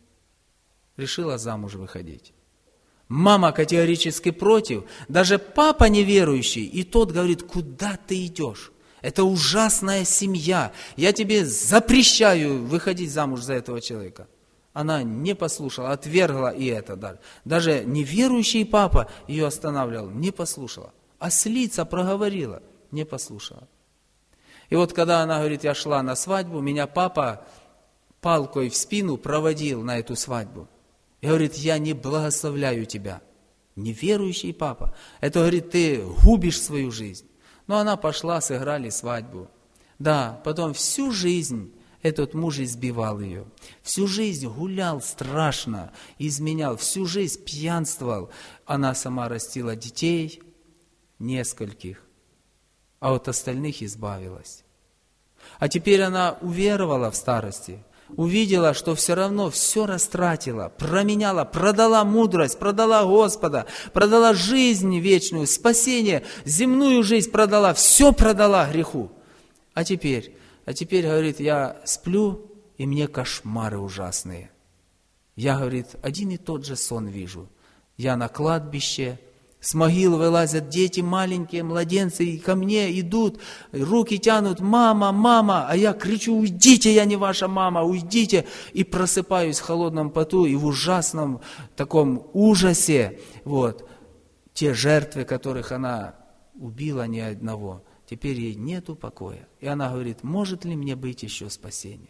решила замуж выходить. Мама категорически против, даже папа неверующий, и тот говорит: куда ты идешь? Это ужасная семья, я тебе запрещаю выходить замуж за этого человека. Она не послушала, отвергла и это. Даже, даже неверующий папа ее останавливал, не послушала. Ослица проговорила, не послушала. И вот когда она говорит: я шла на свадьбу, меня папа палкой в спину проводил на эту свадьбу. И говорит: я не благословляю тебя. Неверующий папа. Это, говорит, ты губишь свою жизнь. Но она пошла, сыграли свадьбу. Да, потом всю жизнь этот муж избивал ее. Всю жизнь гулял страшно, изменял, всю жизнь пьянствовал. Она сама растила детей, нескольких, а от остальных избавилась. А теперь она уверовала в старости, увидела, что все равно все растратила, променяла, продала мудрость, продала Господа, продала жизнь вечную, спасение, земную жизнь продала, все продала греху. А теперь, а теперь, говорит, я сплю, и мне кошмары ужасные. Я, говорит, один и тот же сон вижу. Я на кладбище, с могил вылазят дети маленькие, младенцы, и ко мне идут, руки тянут: мама, мама, а я кричу: уйдите, я не ваша мама, уйдите. И просыпаюсь в холодном поту и в ужасном таком ужасе. Вот. Те жертвы, которых она убила ни одного, теперь ей нету покоя. И она говорит: может ли мне быть еще спасение?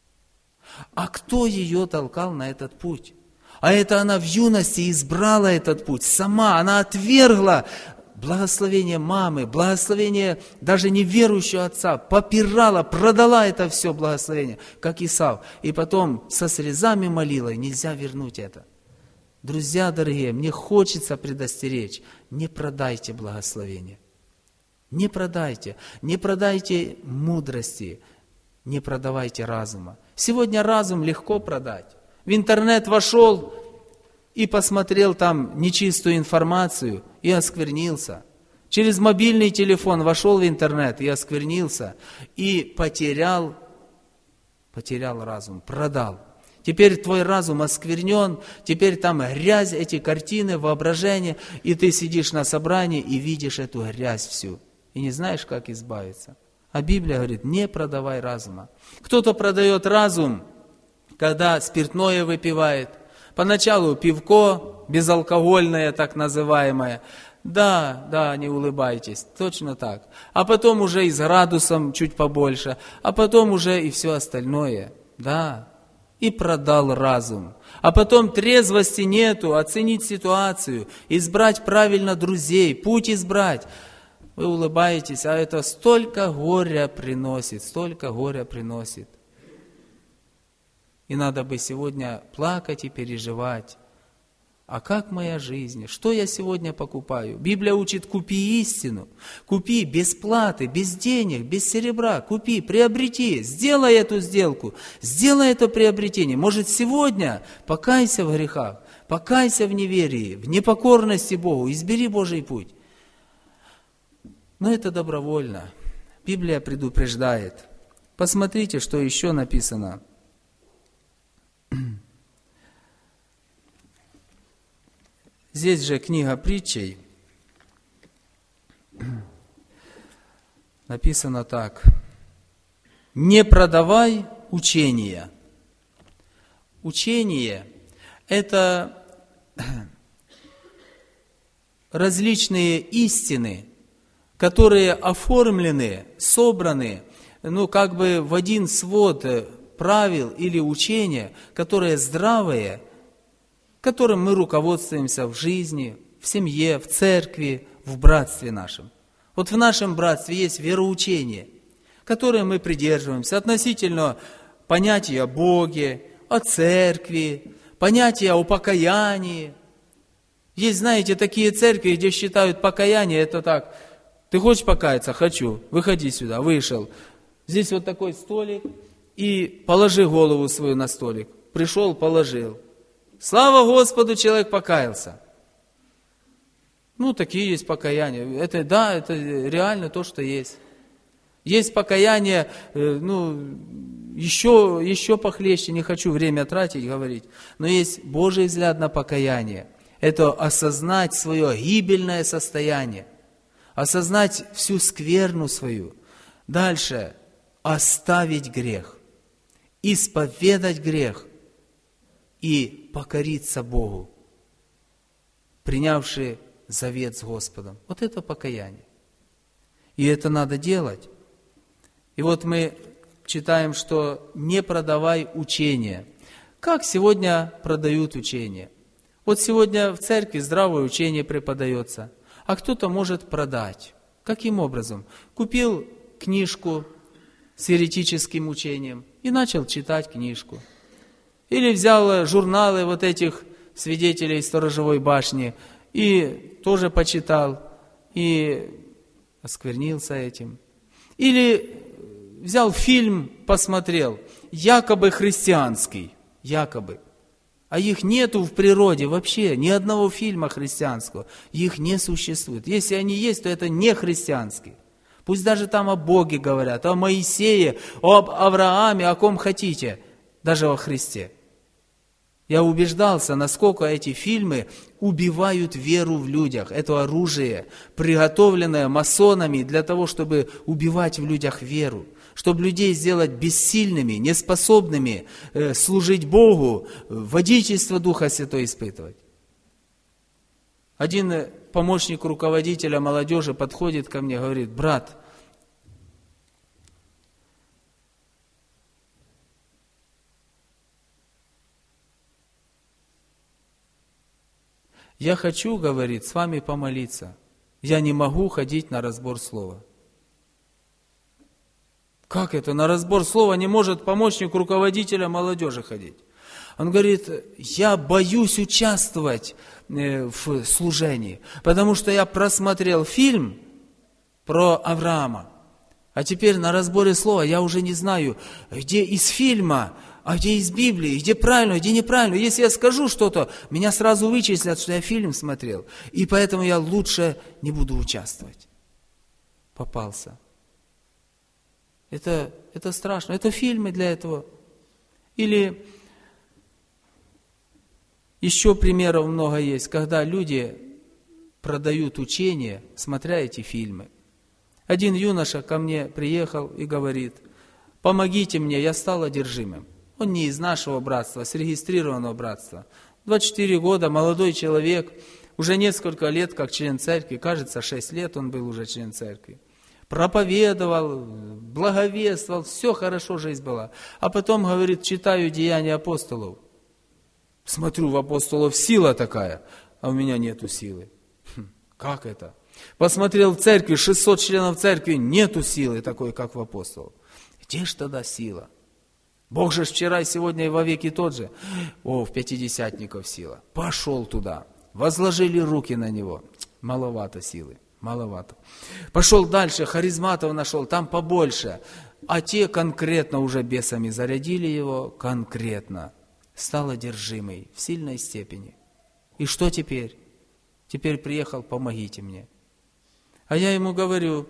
А кто ее толкал на этот путь? А это она в юности избрала этот путь сама, она отвергла благословение мамы, благословение даже неверующего отца, попирала, продала это все благословение, как Исав, и потом со слезами молила, и нельзя вернуть это. Друзья дорогие, мне хочется предостеречь: не продайте благословение, не продайте, не продайте мудрости, не продавайте разума. Сегодня разум легко продать. В интернет вошел и посмотрел там нечистую информацию и осквернился. Через мобильный телефон вошел в интернет и осквернился. И потерял, потерял разум, продал. Теперь твой разум осквернен, теперь там грязь, эти картины, воображение. И ты сидишь на собрании и видишь эту грязь всю. И не знаешь, как избавиться. А Библия говорит: не продавай разума. Кто-то продает разум, когда спиртное выпивает. Поначалу пивко, безалкогольное так называемое. Да, да, не улыбайтесь, точно так. А потом уже и с градусом чуть побольше. А потом уже и все остальное. Да, и продал разум. А потом трезвости нету, оценить ситуацию, избрать правильно друзей, путь избрать. Вы улыбаетесь, а это столько горя приносит, столько горя приносит. И надо бы сегодня плакать и переживать. А как моя жизнь? Что я сегодня покупаю? Библия учит: купи истину. Купи без платы, без денег, без серебра. Купи, приобрети, сделай эту сделку. Сделай это приобретение. Может, сегодня покайся в грехах, покайся в неверии, в непокорности Богу, избери Божий путь. Но это добровольно. Библия предупреждает. Посмотрите, что еще написано. Здесь же книга притчей. Написано так. Не продавай учения. Учение – это различные истины, которые оформлены, собраны, ну, как бы в один свод правил или учения, которые здравые, которым мы руководствуемся в жизни, в семье, в церкви, в братстве нашем. Вот в нашем братстве есть вероучение, которое мы придерживаемся относительно понятия о Боге, о церкви, понятия о покаянии. Есть, знаете, такие церкви, где считают покаяние, это так, ты хочешь покаяться? Хочу. Выходи сюда. Вышел. Здесь вот такой столик, и положи голову свою на столик. Пришел, положил. Слава Господу, человек покаялся. Ну, такие есть покаяния. Это, да, это реально то, что есть. Есть покаяние, ну, еще, еще похлеще, не хочу время тратить, говорить. Но есть Божий взгляд на покаяние. Это осознать свое гибельное состояние. Осознать всю скверну свою. Дальше. Оставить грех. Исповедать грех. И покориться Богу. Принявший завет с Господом. Вот это покаяние. И это надо делать. И вот мы читаем, что не продавай учение. Как сегодня продают учение? Вот сегодня в церкви здравое учение преподается, а кто-то может продать. Каким образом? Купил книжку с еретическим учением и начал читать книжку. Или взял журналы вот этих свидетелей сторожевой башни и тоже почитал, и осквернился этим. Или взял фильм, посмотрел, якобы христианский, якобы. А их нету в природе вообще, ни одного фильма христианского. Их не существует. Если они есть, то это не христианский. Пусть даже там о Боге говорят, о Моисее, об Аврааме, о ком хотите, даже о Христе. Я убеждался, насколько эти фильмы убивают веру в людях. Это оружие, приготовленное масонами для того, чтобы убивать в людях веру. Чтобы людей сделать бессильными, неспособными э, служить Богу, водительство Духа Святого испытывать. Один помощник руководителя молодежи подходит ко мне, говорит: брат, я хочу, говорит, с вами помолиться. Я не могу ходить на разбор слова. Как это? На разбор слова не может помощник руководителя молодежи ходить? Он говорит: я боюсь участвовать в служении, потому что я просмотрел фильм про Авраама, а теперь на разборе слова я уже не знаю, где из фильма, а где из Библии, где правильно, где неправильно. Если я скажу что-то, меня сразу вычислят, что я фильм смотрел, и поэтому я лучше не буду участвовать. Попался. Это, это страшно. Это фильмы для этого. Или еще примеров много есть, когда люди продают учение, смотря эти фильмы. Один юноша ко мне приехал и говорит: помогите мне, я стал одержимым. Он не из нашего братства, с регистрированного братства. двадцать четыре года, молодой человек, уже несколько лет как член церкви, кажется, шесть лет он был уже член церкви. Проповедовал, благовествовал, все хорошо, жизнь была. А потом, говорит, читаю Деяния апостолов. Смотрю, в апостолов сила такая, а у меня нету силы. Хм, как это? Посмотрел в церкви, шестьсот членов церкви, нету силы такой, как в апостолов. Где ж тогда сила? Бог же вчера, сегодня и вовеки тот же. О, в пятидесятников сила. Пошел туда. Возложили руки на него. Маловато силы. Маловато. Пошел дальше, харизматов нашел, там побольше. А те конкретно уже бесами зарядили его, конкретно. Стал одержимый в сильной степени. И что теперь? Теперь приехал: помогите мне. А я ему говорю: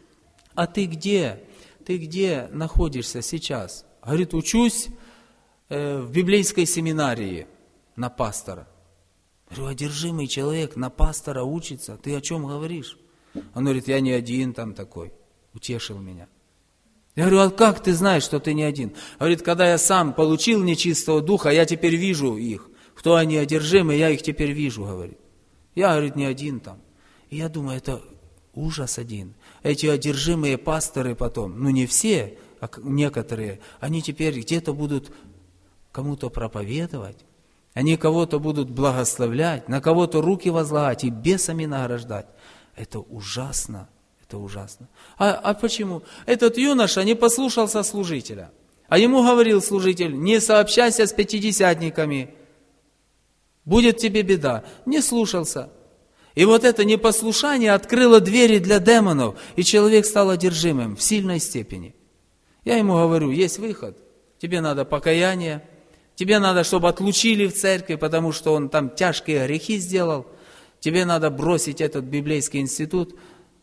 а ты где? Ты где находишься сейчас? Говорит: учусь э, в библейской семинарии на пастора. Говорю: одержимый человек на пастора учится, ты о чем говоришь? Он говорит: я не один там такой. Утешил меня. Я говорю: а как ты знаешь, что ты не один? Говорит: когда я сам получил нечистого духа, я теперь вижу их. Кто они одержимые, я их теперь вижу, говорит. Я, говорит, не один там. И я думаю, это ужас один. Эти одержимые пасторы потом, ну не все, а некоторые, они теперь где-то будут кому-то проповедовать, они кого-то будут благословлять, на кого-то руки возлагать и бесами награждать. Это ужасно, это ужасно. А, а почему? Этот юноша не послушался служителя. А ему говорил служитель: не сообщайся с пятидесятниками, будет тебе беда. Не слушался. И вот это непослушание открыло двери для демонов, и человек стал одержимым в сильной степени. Я ему говорю: есть выход. Тебе надо покаяние, тебе надо, чтобы отлучили в церкви, потому что он там тяжкие грехи сделал. Тебе надо бросить этот библейский институт.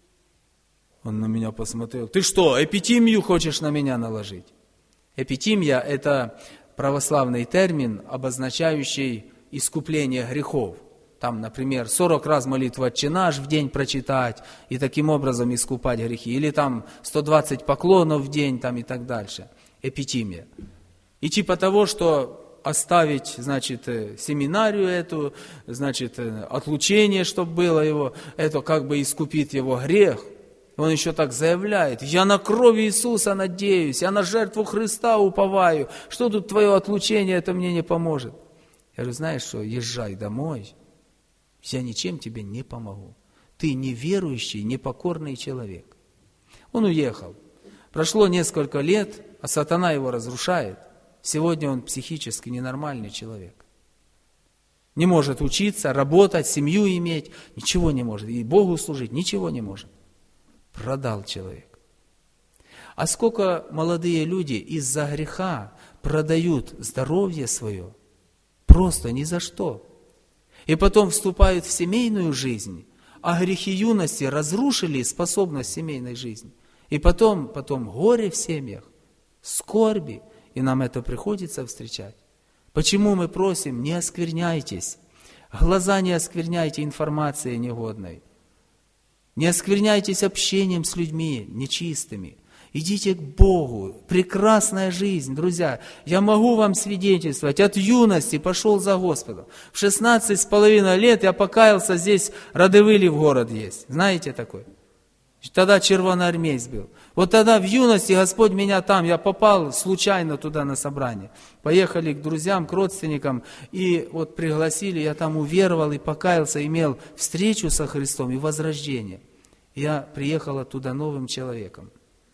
Он на меня посмотрел: ты что, эпитимию хочешь на меня наложить? Эпитимия – это православный термин, обозначающий искупление грехов. Там, например, сорок раз молитву «Отче наш» в день прочитать и таким образом искупать грехи. Или там сто двадцать поклонов в день там, и так дальше. Эпитимия. И типа того, что оставить, значит, семинарию эту, значит, отлучение, чтобы было его, это как бы искупит его грех. Он еще так заявляет: я на кровь Иисуса надеюсь, я на жертву Христа уповаю. Что тут твое отлучение, это мне не поможет. Я говорю: знаешь что, езжай домой, я ничем тебе не помогу. Ты неверующий, непокорный человек. Он уехал. Прошло несколько лет, а сатана его разрушает. Сегодня он психически ненормальный человек. Не может учиться, работать, семью иметь, ничего не может. И Богу служить, ничего не может. Продал человек. А сколько молодые люди из-за греха продают здоровье свое, просто ни за что. И потом вступают в семейную жизнь, а грехи юности разрушили способность семейной жизни. И потом, потом горе в семьях, скорби, и нам это приходится встречать. Почему мы просим: не оскверняйтесь, глаза не оскверняйте информацией негодной, не оскверняйтесь общением с людьми нечистыми. Идите к Богу. Прекрасная жизнь, друзья. Я могу вам свидетельствовать. От юности пошел за Господом. В шестнадцать с половиной лет я покаялся, здесь Радивилів город есть. Знаете такой? Тогда червоноармеец был. Вот тогда в юности Господь меня там, я попал случайно туда на собрание. Поехали к друзьям, к родственникам, и вот пригласили, я там уверовал и покаялся, имел встречу со Христом и возрождение. Я приехал оттуда новым человеком.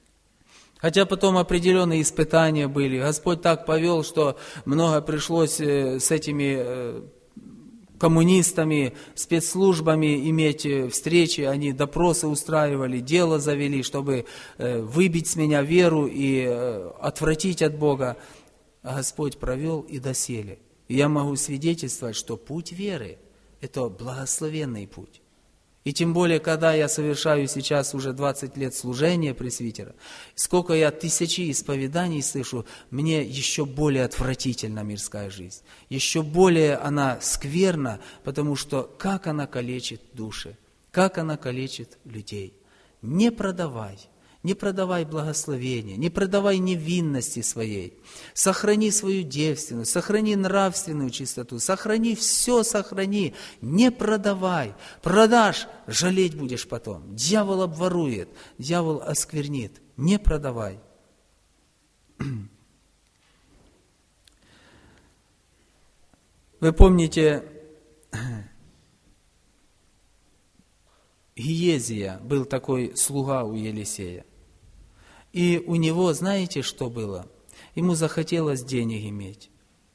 Хотя потом определенные испытания были. Господь так повел, что много пришлось с этими коммунистами, спецслужбами иметь встречи. Они допросы устраивали, дело завели, чтобы выбить с меня веру и отвратить от Бога. А Господь провел и доселе. И я могу свидетельствовать, что путь веры – это благословенный путь. И тем более, когда я совершаю сейчас уже двадцать лет служения пресвитера, сколько я тысячи исповеданий слышу, мне еще более отвратительна мирская жизнь. Еще более она скверна, потому что как она калечит души, как она калечит людей. Не продавай, не продавай благословения, не продавай невинности своей. Сохрани свою девственность, сохрани нравственную чистоту, сохрани все, сохрани. Не продавай. Продашь, жалеть будешь потом. Дьявол обворует, дьявол осквернит. Не продавай. Вы помните, Гиезия, был такой слуга у Елисея. И у него, знаете, что было? Ему захотелось денег иметь.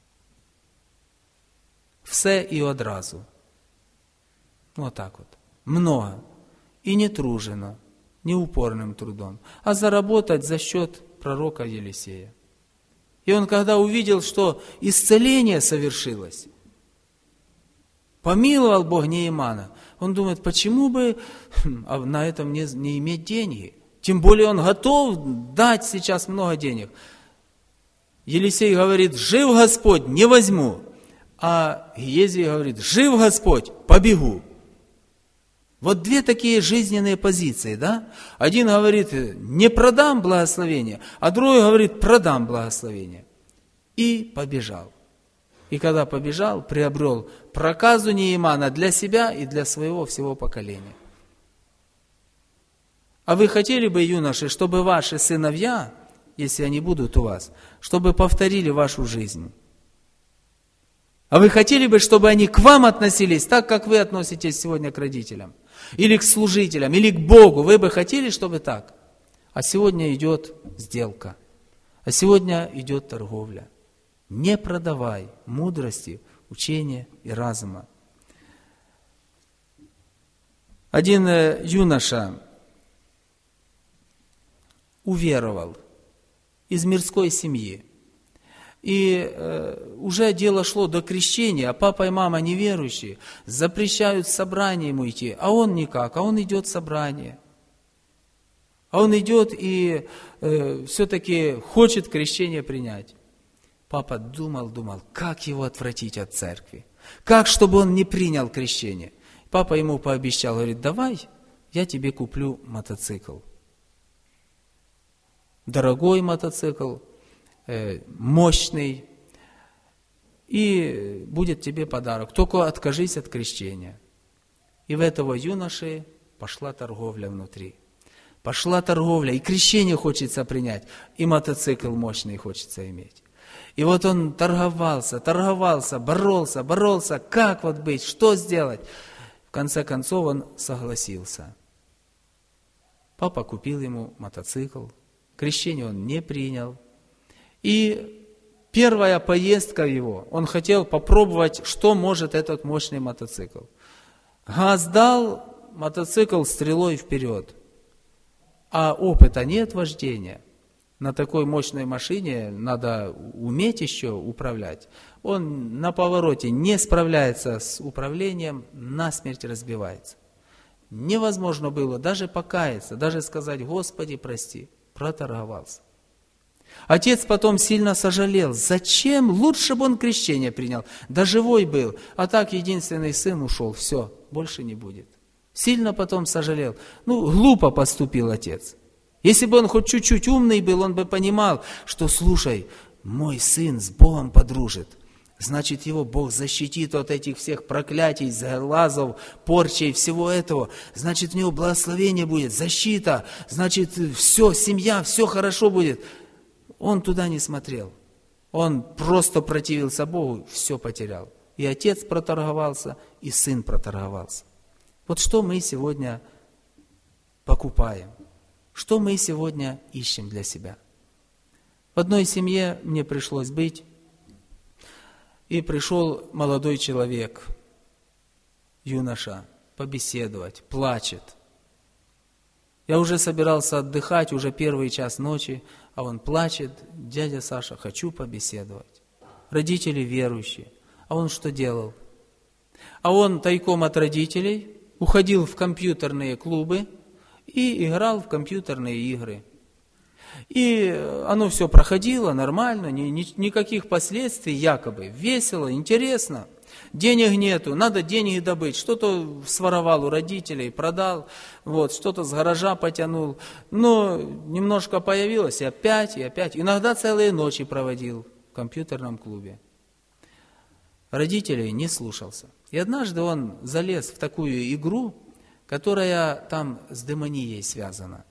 Все и одразу. Вот так вот. Много. И не тружено, не упорным трудом, а заработать за счет пророка Елисея. И он, когда увидел, что исцеление совершилось, Помиловал Бог Неемана. Он думает, почему бы на этом не, не иметь деньги? Тем более он готов дать сейчас много денег. Елисей говорит, жив Господь, не возьму. А Гиезий говорит, жив Господь, побегу. Вот две такие жизненные позиции, да? Один говорит, не продам благословение, а другой говорит, продам благословение. И побежал. И когда побежал, приобрел проказу Неемана для себя и для своего всего поколения. А вы хотели бы, юноши, чтобы ваши сыновья, если они будут у вас, чтобы повторили вашу жизнь? А вы хотели бы, чтобы они к вам относились так, как вы относитесь сегодня к родителям? Или к служителям, или к Богу? Вы бы хотели, чтобы так? А сегодня идет сделка. А сегодня идет торговля. Не продавай мудрости, учения и разума. Один юноша уверовал из мирской семьи. И э, уже дело шло до крещения, а папа и мама неверующие, запрещают в собрание ему идти, а он никак, а он идет в собрание. А он идет и э, все-таки хочет крещение принять. Папа думал, думал, как его отвратить от церкви, как, чтобы он не принял крещение. Папа ему пообещал, говорит, давай, я тебе куплю мотоцикл. Дорогой мотоцикл, мощный, и будет тебе подарок. Только откажись от крещения. И в этого юноши пошла торговля внутри. Пошла торговля, и крещение хочется принять, и мотоцикл мощный хочется иметь. И вот он торговался, торговался, боролся, боролся, как вот быть, что сделать. В конце концов он согласился. Папа купил ему мотоцикл, крещение он не принял. И первая поездка его, он хотел попробовать, что может этот мощный мотоцикл. Газ дал, мотоцикл стрелой вперед. А опыта нет вождения. На такой мощной машине надо уметь еще управлять. Он на повороте не справляется с управлением, насмерть разбивается. Невозможно было даже покаяться, даже сказать, Господи, прости, проторговался. Отец потом сильно сожалел. Зачем? Лучше бы он крещение принял. Да живой был. А так единственный сын ушел. Все, больше не будет. Сильно потом сожалел. Ну, глупо поступил отец. Если бы он хоть чуть-чуть умный был, он бы понимал, что, слушай, мой сын с Богом подружит. Значит, его Бог защитит от этих всех проклятий, заглазов, порчей, всего этого. Значит, у него благословение будет, защита. Значит, все, семья, все хорошо будет. Он туда не смотрел. Он просто противился Богу, все потерял. И отец проторговался, и сын проторговался. Вот что мы сегодня покупаем? Что мы сегодня ищем для себя? В одной семье мне пришлось быть, и пришел молодой человек, юноша, побеседовать, плачет. Я уже собирался отдыхать, уже первый час ночи, а он плачет, дядя Саша, хочу побеседовать. Родители верующие. А он что делал? А он тайком от родителей уходил в компьютерные клубы и играл в компьютерные игры. И оно все проходило нормально, ни, ни, никаких последствий якобы. Весело, интересно. Денег нету, надо деньги добыть. Что-то своровал у родителей, продал, вот, что-то с гаража потянул. Но немножко появилось, и опять, и опять. Иногда целые ночи проводил в компьютерном клубе. Родителей не слушался. И однажды он залез в такую игру, которая там с демонией связана.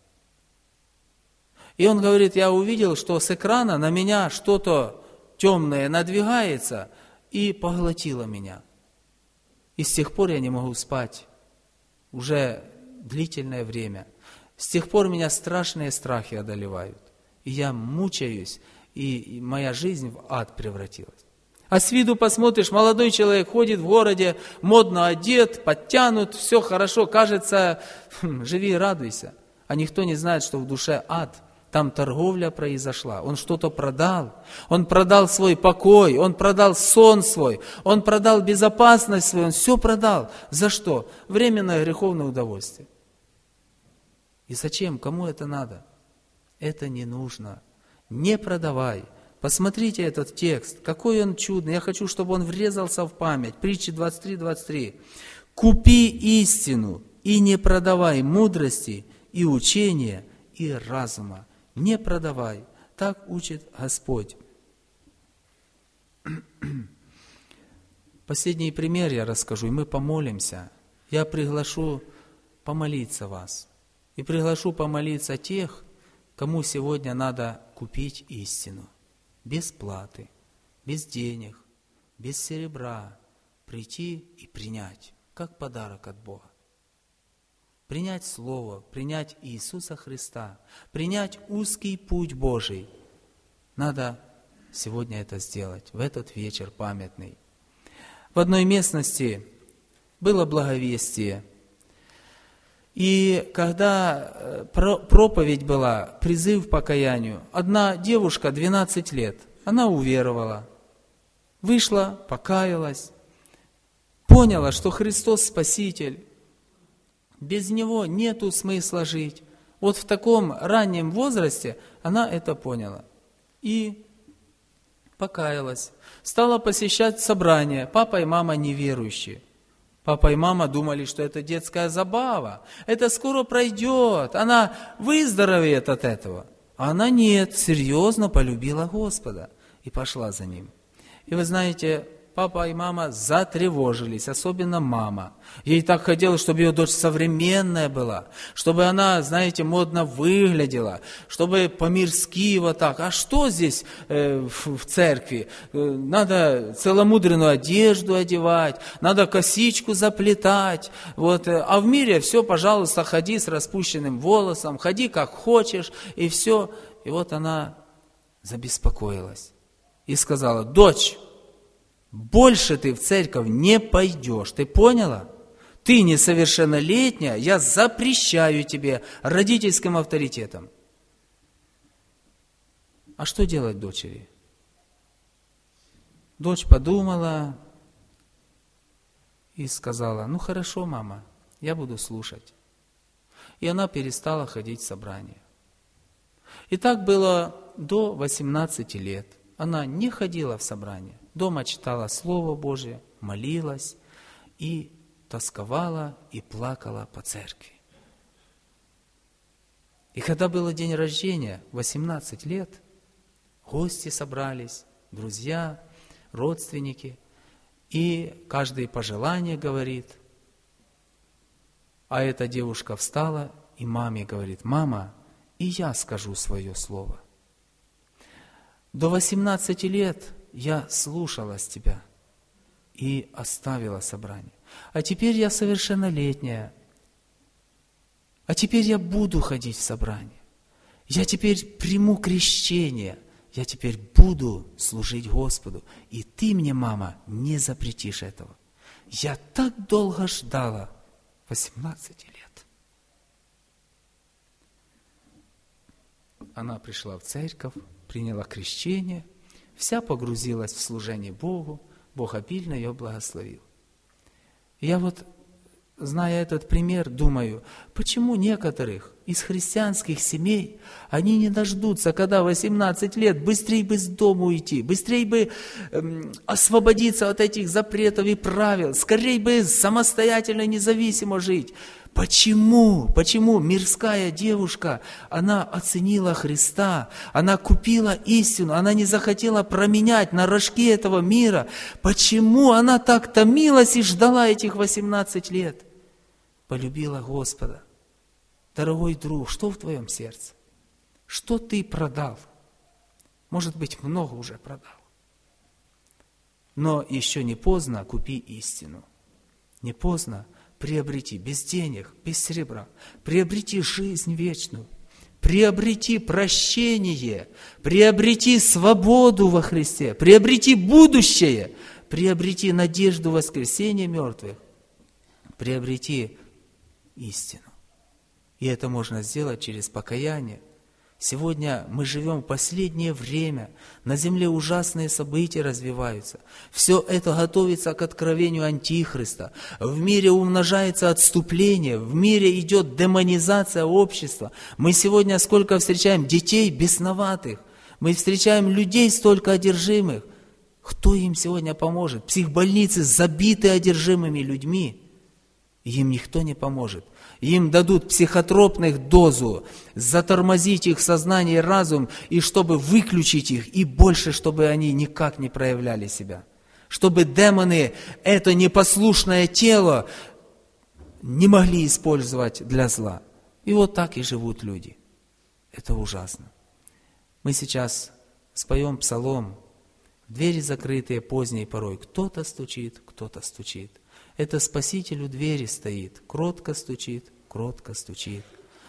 И он говорит, я увидел, что с экрана на меня что-то темное надвигается и поглотило меня. И с тех пор я не могу спать уже длительное время. С тех пор меня страшные страхи одолевают. И я мучаюсь, и моя жизнь в ад превратилась. А с виду посмотришь, молодой человек ходит в городе, модно одет, подтянут, все хорошо, кажется, живи и радуйся. А никто не знает, что в душе ад. там торговля произошла, он что-то продал, он продал свой покой, он продал сон свой, он продал безопасность свою, он все продал. За что? Временное греховное удовольствие. И зачем? Кому это надо? Это не нужно. Не продавай. Посмотрите этот текст, какой он чудный. Я хочу, чтобы он врезался в память. Притчи двадцать три двадцать три. «Купи истину и не продавай мудрости и учения и разума». Не продавай. Так учит Господь. Последний пример я расскажу, и мы помолимся. Я приглашу помолиться вас. И приглашу помолиться тех, кому сегодня надо купить истину. Без платы, без денег, без серебра. Прийти и принять, как подарок от Бога. Принять Слово, принять Иисуса Христа, принять узкий путь Божий. Надо сегодня это сделать, в этот вечер памятный. В одной местности было благовестие. И когда проповедь была, призыв к покаянию, одна девушка, двенадцать лет, она уверовала, вышла, покаялась, поняла, что Христос Спаситель, без Него нету смысла жить. Вот в таком раннем возрасте она это поняла. И покаялась. Стала посещать собрания. Папа и мама неверующие. Папа и мама думали, что это детская забава. Это скоро пройдет. Она выздоровеет от этого. А она нет, серьезно полюбила Господа. И пошла за Ним. И вы знаете, папа и мама затревожились, особенно мама. Ей так хотелось, чтобы ее дочь современная была, чтобы она, знаете, модно выглядела, чтобы по-мирски вот так. А что здесь э, в, в церкви? Э, надо целомудренную одежду одевать, надо косичку заплетать. Вот. А в мире все, пожалуйста, ходи с распущенным волосом, ходи как хочешь, и все. И вот она забеспокоилась и сказала: дочь, больше ты в церковь не пойдешь. Ты поняла? Ты несовершеннолетняя, я запрещаю тебе родительским авторитетом. А что делать дочери? Дочь подумала и сказала: ну хорошо, мама, я буду слушать. И она перестала ходить в собрания. И так было до восемнадцати лет. Она не ходила в собрания. Дома читала Слово Божие, молилась и тосковала и плакала по церкви. И когда был день рождения, восемнадцать лет, гости собрались, друзья, родственники, и каждый пожелание говорит. А эта девушка встала и маме говорит: мама, и я скажу свое слово. До восемнадцати лет я слушалась тебя и оставила собрание. А теперь я совершеннолетняя. А теперь я буду ходить в собрание. Я теперь приму крещение. Я теперь буду служить Господу. И ты мне, мама, не запретишь этого. Я так долго ждала. восемнадцати лет. Она пришла в церковь, приняла крещение, вся погрузилась в служение Богу, Бог обильно ее благословил. Я вот, зная этот пример, думаю, почему некоторых из христианских семей, они не дождутся, когда восемнадцать лет, быстрее бы с дома уйти, быстрее бы эм, освободиться от этих запретов и правил, скорее бы самостоятельно, независимо жить. Почему? Почему мирская девушка, она оценила Христа, она купила истину, она не захотела променять на рожки этого мира? Почему она так томилась и ждала этих восемнадцати лет? Полюбила Господа. Дорогой друг, что в твоем сердце? Что ты продал? Может быть, много уже продал. Но еще не поздно, купи истину. Не поздно. Приобрети без денег, без серебра, приобрети жизнь вечную, приобрети прощение, приобрети свободу во Христе, приобрети будущее, приобрети надежду воскресения мертвых, приобрети истину. И это можно сделать через покаяние, Сегодня мы живем в последнее время, на земле ужасные события развиваются. Все это готовится к откровению Антихриста. В мире умножается отступление, в мире идет демонизация общества. Мы сегодня сколько встречаем детей бесноватых, мы встречаем людей столько одержимых. Кто им сегодня поможет? Психбольницы забиты одержимыми людьми. Им никто не поможет. Им дадут психотропных дозу, затормозить их сознание и разум, и чтобы выключить их, и больше, чтобы они никак не проявляли себя. Чтобы демоны это непослушное тело не могли использовать для зла. И вот так и живут люди. Это ужасно. Мы сейчас споем псалом, двери закрытые поздней порой. Кто-то стучит, кто-то стучит. Это Спаситель у двери стоит, кротко стучит, кротко стучит.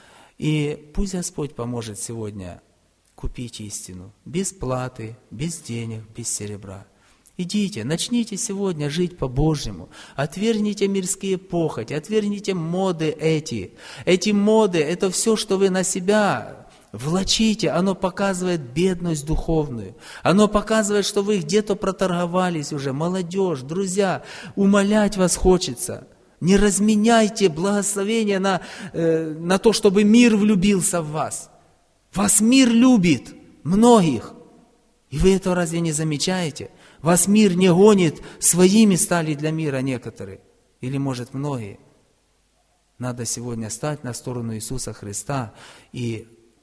И пусть Господь поможет сегодня купить истину, без платы, без денег, без серебра. Идите, начните сегодня жить по-божьему, отвергните мирские похоти, отвергните моды эти. Эти моды, это все, что вы на себя влачите, оно показывает бедность духовную. Оно показывает, что вы где-то проторговались уже. Молодежь, друзья, умолять вас хочется. Не разменяйте благословение на, э, на то, чтобы мир влюбился в вас. Вас мир любит, многих. И вы это разве не замечаете? Вас мир не гонит, своими стали для мира некоторые. Или, может, многие. Надо сегодня стать на сторону Иисуса Христа и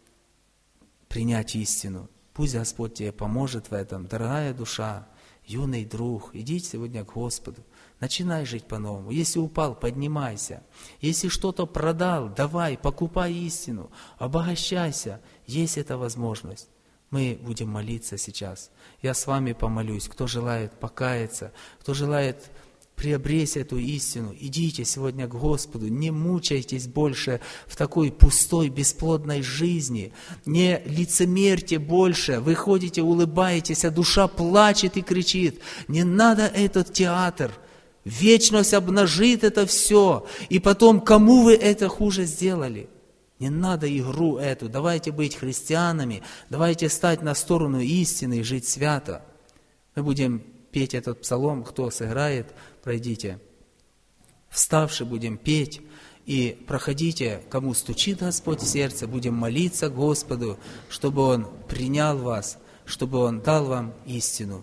принять истину. Пусть Господь тебе поможет в этом. Дорогая душа, юный друг, иди сегодня к Господу. Начинай жить по-новому. Если упал, поднимайся. Если что-то продал, давай, покупай истину. Обогащайся. Есть эта возможность. Мы будем молиться сейчас. Я с вами помолюсь. Кто желает покаяться, кто желает приобрести эту истину, идите сегодня к Господу, не мучайтесь больше в такой пустой, бесплодной жизни, не лицемерьте больше, вы ходите, улыбаетесь, а душа плачет и кричит. Не надо этот театр, вечность обнажит это все, и потом кому вы это хуже сделали? Не надо игру эту, давайте быть христианами, давайте стать на сторону истины и жить свято. Мы будем петь этот псалом, кто сыграет, пройдите. Вставши будем петь и проходите, кому стучит Господь в сердце, будем молиться Господу, чтобы Он принял вас, чтобы Он дал вам истину.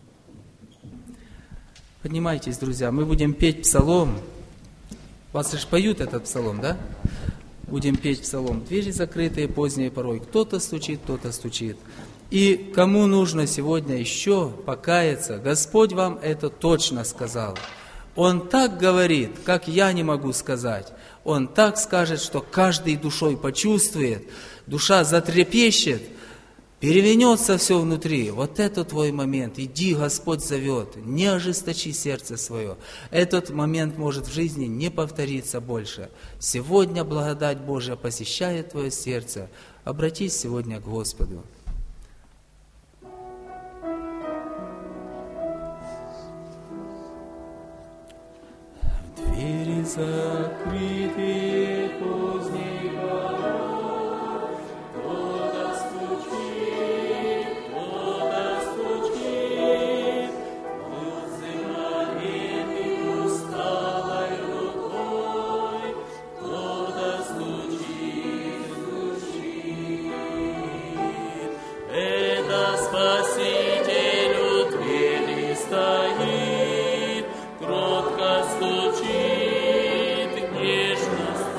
Поднимайтесь, друзья, мы будем петь псалом. Вас лишь поют этот псалом, да? Будем петь псалом. Двери закрытые поздней порой. Кто-то стучит, кто-то стучит. И кому нужно сегодня еще покаяться, Господь вам это точно сказал. Он так говорит, как я не могу сказать. Он так скажет, что каждый душой почувствует, душа затрепещет, перевернется все внутри. Вот это твой момент. Иди, Господь зовет. Не ожесточи сердце свое. Этот момент может в жизни не повториться больше. Сегодня благодать Божия посещает твое сердце. Обратись сегодня к Господу. Двери закрыты поздней порой, кто-то стучит, кто-то стучит, взывает и усталой рукой, кто-то стучит, стучит. Это Спаситель у двери стоит, кротко стучит, нежно стучит.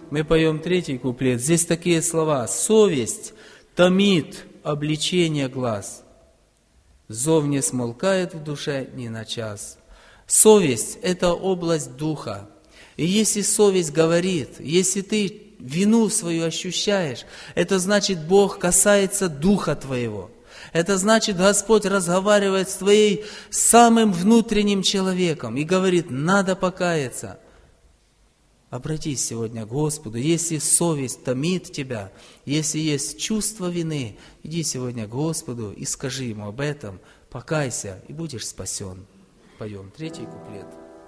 мы поем третий куплет. Здесь такие слова. «Совесть томит обличение глаз, зов не смолкает в душе ни на час». Совесть – это область духа. И если совесть говорит, если ты вину свою ощущаешь, это значит, Бог касается духа твоего. Это значит, Господь разговаривает с твоим самым внутренним человеком и говорит, надо покаяться. Обратись сегодня к Господу. Если совесть томит тебя, если есть чувство вины, иди сегодня к Господу и скажи Ему об этом, покайся и будешь спасен. Поем третий куплет.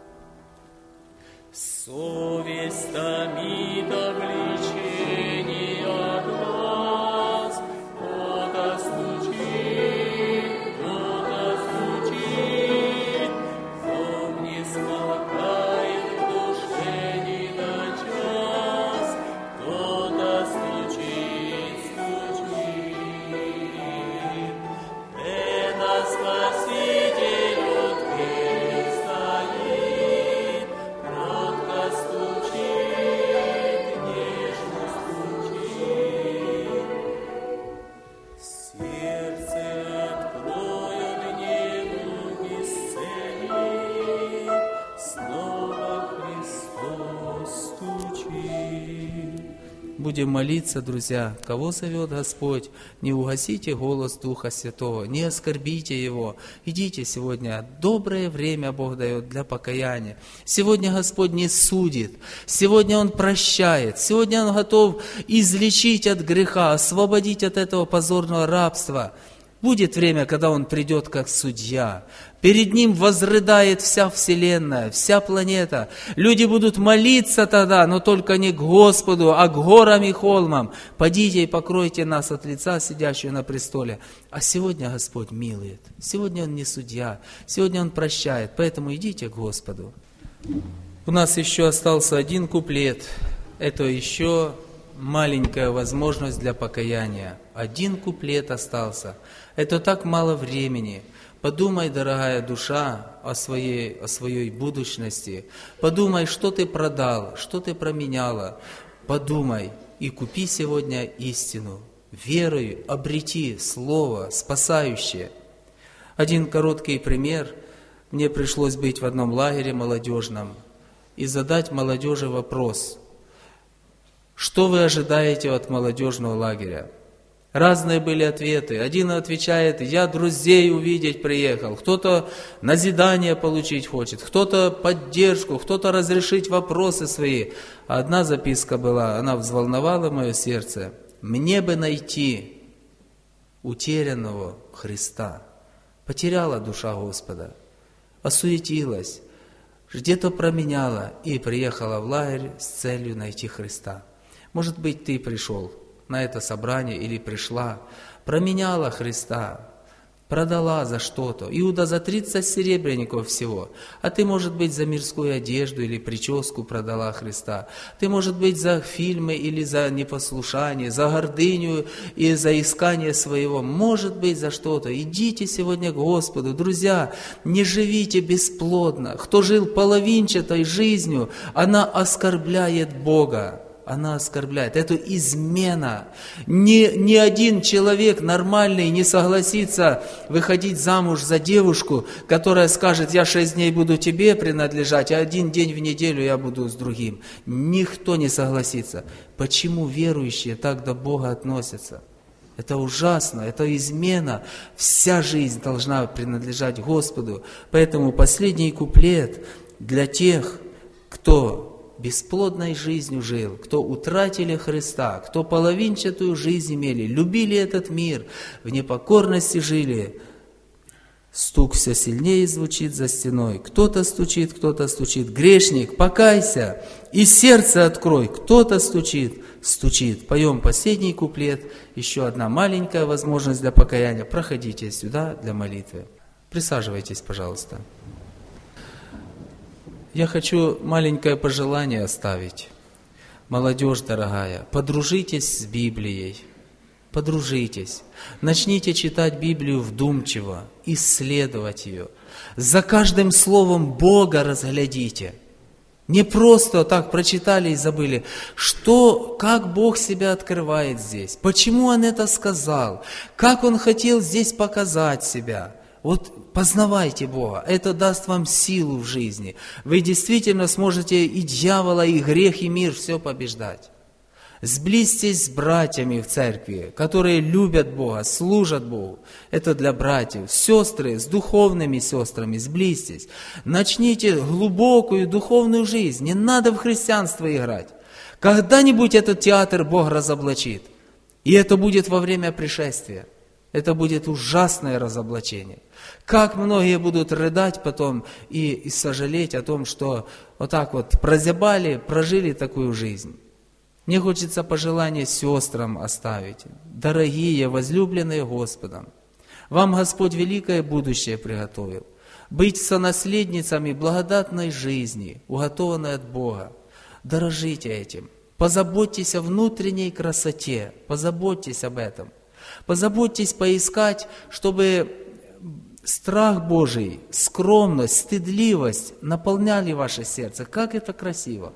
Совесть томит обличение глаз, кто-то стучит, кто-то стучит, зов не смолкает в душе ни на час, кто-то стучит, стучит. Это Спаситель у двери стоит, кротко стучит, нежно стучит. Сердце открой, он небу не исцелит, снова Христос стучит. Будем молиться, друзья. Кого зовет Господь, не угасите голос Духа Святого, не оскорбите Его. Идите сегодня. Доброе время Бог дает для покаяния. Сегодня Господь не судит. Сегодня Он прощает. Сегодня Он готов излечить от греха, освободить от этого позорного рабства. Будет время, когда Он придет как судья. Перед Ним возрыдает вся вселенная, вся планета. Люди будут молиться тогда, но только не к Господу, а к горам и холмам. Подите и покройте нас от лица, сидящего на престоле. А сегодня Господь милует. Сегодня Он не судья. Сегодня Он прощает. Поэтому идите к Господу. У нас еще остался один куплет. Это еще маленькая возможность для покаяния. Один куплет остался. Это так мало времени. Подумай, дорогая душа, о своей, о своей будущности. Подумай, что ты продал, что ты променяла. Подумай и купи сегодня истину. Верою обрети Слово спасающее. Один короткий пример. Мне пришлось быть в одном лагере молодежном и задать молодежи вопрос. Что вы ожидаете от молодежного лагеря? Разные были ответы. Один отвечает, я друзей увидеть приехал. Кто-то назидание получить хочет, кто-то поддержку, кто-то разрешить вопросы свои. А одна записка была, она взволновала мое сердце. Мне бы найти утерянного Христа. Потеряла душа Господа, осуетилась, где-то променяла и приехала в лагерь с целью найти Христа. Может быть, ты пришел на это собрание или пришла, променяла Христа, продала за что-то. Иуда за тридцать серебряников всего. А ты, может быть, за мирскую одежду или прическу продала Христа. Ты, может быть, за фильмы или за непослушание, за гордыню и за искание своего. Может быть, за что-то. Идите сегодня к Господу. Друзья, не живите бесплодно. Кто жил половинчатой жизнью, она оскорбляет Бога. Она оскорбляет. Это измена. Ни, ни один человек нормальный не согласится выходить замуж за девушку, которая скажет, я шесть дней буду тебе принадлежать, а один день в неделю я буду с другим. Никто не согласится. Почему верующие так до Бога относятся? Это ужасно, это измена. Вся жизнь должна принадлежать Господу. Поэтому последний куплет для тех, кто бесплодной жизнью жил, кто утратили Христа, кто половинчатую жизнь имели, любили этот мир, в непокорности жили. Стук все сильнее звучит за стеной. Кто-то стучит, кто-то стучит. Грешник, покайся и сердце открой. Кто-то стучит, стучит. Поем последний куплет. Еще одна маленькая возможность для покаяния. Проходите сюда для молитвы. Присаживайтесь, пожалуйста. Я хочу маленькое пожелание оставить. Молодежь дорогая, подружитесь с Библией. Подружитесь. Начните читать Библию вдумчиво, исследовать ее. За каждым словом Бога разглядите. Не просто так прочитали и забыли, что, как Бог себя открывает здесь, почему Он это сказал, как Он хотел здесь показать себя. Вот познавайте Бога, это даст вам силу в жизни. Вы действительно сможете и дьявола, и грех, и мир все побеждать. Сблизьтесь с братьями в церкви, которые любят Бога, служат Богу. Это для братьев. Сестры, с духовными сестрами сблизьтесь. Начните глубокую духовную жизнь. Не надо в христианство играть. Когда-нибудь этот театр Бог разоблачит. И это будет во время пришествия. Это будет ужасное разоблачение. Как многие будут рыдать потом и, и сожалеть о том, что вот так вот прозябали, прожили такую жизнь. Мне хочется пожелание сестрам оставить. Дорогие, возлюбленные Господом, вам Господь великое будущее приготовил. Быть сонаследницами благодатной жизни, уготованной от Бога. Дорожите этим. Позаботьтесь о внутренней красоте. Позаботьтесь об этом. Позаботьтесь поискать, чтобы страх Божий, скромность, стыдливость наполняли ваше сердце. Как это красиво!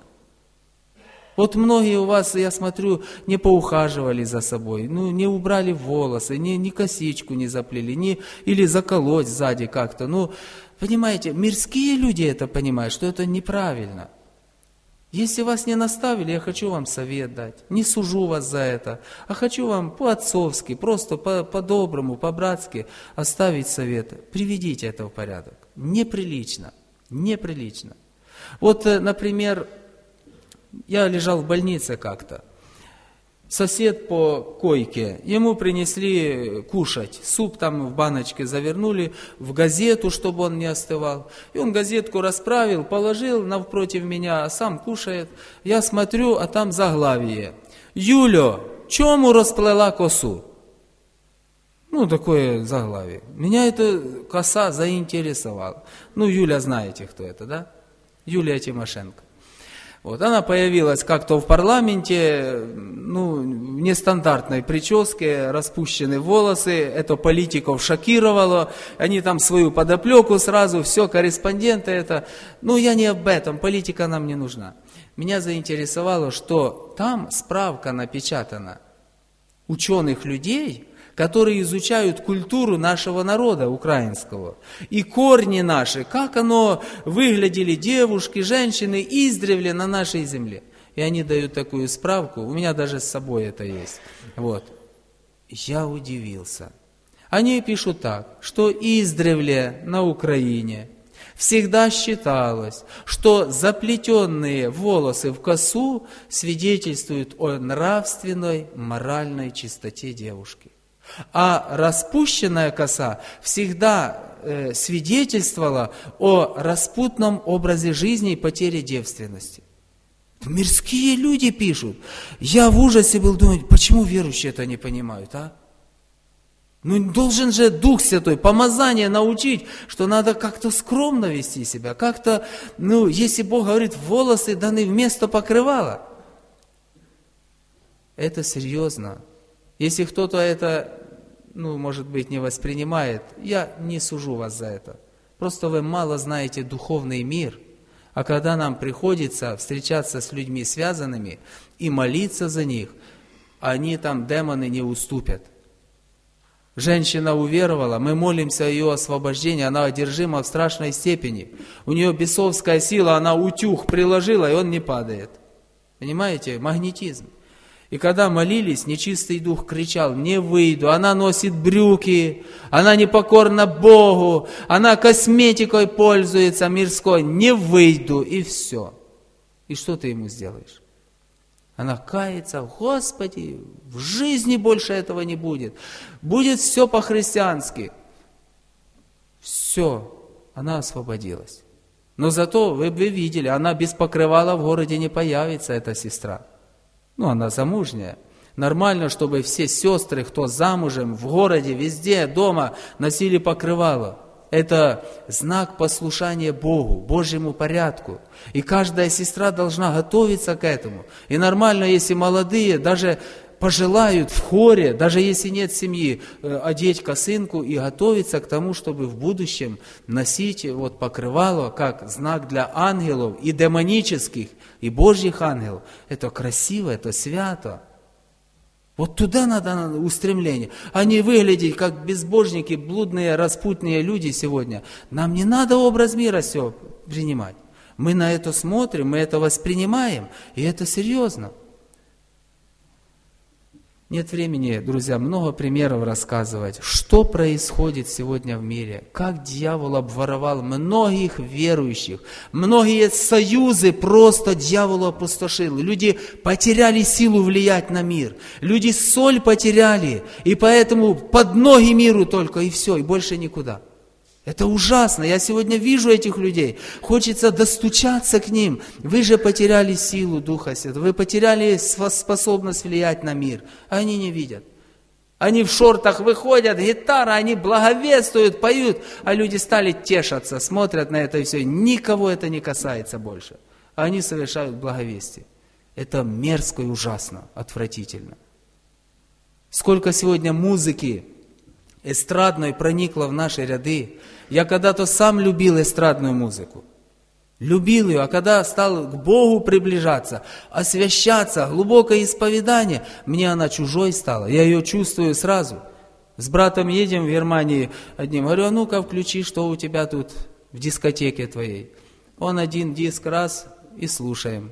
Вот многие у вас, я смотрю, не поухаживали за собой, ну, не убрали волосы, ни, ни косичку не заплели, ни, или заколоть сзади как-то. Ну, понимаете, мирские люди это понимают, что это неправильно. Если вас не наставили, я хочу вам совет дать. Не сужу вас за это, а хочу вам по-отцовски, просто по- по-доброму, по-братски оставить совет. Приведите это в порядок. Неприлично, неприлично. Вот, например, я лежал в больнице как-то. Сосед по койке, ему принесли кушать. Суп там в баночке завернули, в газету, чтобы он не остывал. И он газетку расправил, положил навпротив меня, а сам кушает. Я смотрю, а там заглавие. «Юльо, чому розплела косу?» Ну, такое заглавие. Меня эта коса заинтересовала. Ну, Юля, знаете, кто это, да? Юлия Тимошенко. Вот, она появилась как-то в парламенте, ну, в нестандартной прическе, распущенные волосы, это политиков шокировало, они там свою подоплеку сразу, все, корреспонденты это. Ну, я не об этом, политика нам не нужна. Меня заинтересовало, что там справка напечатана ученых людей, которые изучают культуру нашего народа украинского. И корни наши, как оно выглядели девушки, женщины издревле на нашей земле. И они дают такую справку, у меня даже с собой это есть. Вот. Я удивился. Они пишут так, что издревле на Украине всегда считалось, что заплетенные волосы в косу свидетельствуют о нравственной, моральной чистоте девушки. А распущенная коса всегда э, свидетельствовала о распутном образе жизни и потере девственности. Мирские люди пишут. Я в ужасе был думать, почему верующие это не понимают, а? Ну, должен же Дух Святой, помазание научить, что надо как-то скромно вести себя, как-то, ну, если Бог говорит, волосы даны вместо покрывала. Это серьезно. Если кто-то это, ну, может быть, не воспринимает, я не сужу вас за это. Просто вы мало знаете духовный мир. А когда нам приходится встречаться с людьми связанными и молиться за них, они там, демоны, не уступят. Женщина уверовала, мы молимся о ее освобождении, она одержима в страшной степени. У нее бесовская сила, она утюг приложила, и он не падает. Понимаете? Магнетизм. И когда молились, нечистый дух кричал, не выйду, она носит брюки, она непокорна Богу, она косметикой пользуется мирской, не выйду, и все. И что ты ему сделаешь? Она кается, Господи, в жизни больше этого не будет. Будет все по-христиански. Все, она освободилась. Но зато вы бы видели, она без покрывала в городе не появится, эта сестра. Ну, она замужняя. Нормально, чтобы все сестры, кто замужем, в городе, везде, дома, носили покрывало. Это знак послушания Богу, Божьему порядку. И каждая сестра должна готовиться к этому. И нормально, если молодые, даже пожелают в хоре, даже если нет семьи, одеть косынку и готовиться к тому, чтобы в будущем носить вот покрывало как знак для ангелов и демонических, и божьих ангелов. Это красиво, это свято. Вот туда надо устремление, а не выглядеть как безбожники, блудные, распутные люди сегодня. Нам не надо образ мира все принимать. Мы на это смотрим, мы это воспринимаем, и это серьезно. Нет времени, друзья, много примеров рассказывать, что происходит сегодня в мире, как дьявол обворовал многих верующих, многие союзы просто дьяволу опустошил, люди потеряли силу влиять на мир, люди соль потеряли, и поэтому под ноги миру только, и все, и больше никуда. Это ужасно. Я сегодня вижу этих людей. Хочется достучаться к ним. Вы же потеряли силу Духа Святого. Вы потеряли способность влиять на мир. А они не видят. Они в шортах выходят, гитара, они благовествуют, поют. А люди стали тешаться, смотрят на это и все. Никого это не касается больше. А они совершают благовестие. Это мерзко и ужасно, отвратительно. Сколько сегодня музыки эстрадной проникла в наши ряды. Я когда-то сам любил эстрадную музыку. Любил ее, а когда стал к Богу приближаться, освящаться, глубокое исповедание, мне она чужой стала. Я ее чувствую сразу. С братом едем в Германии одним. Говорю, а ну-ка включи, что у тебя тут в дискотеке твоей. Он один диск раз и слушаем.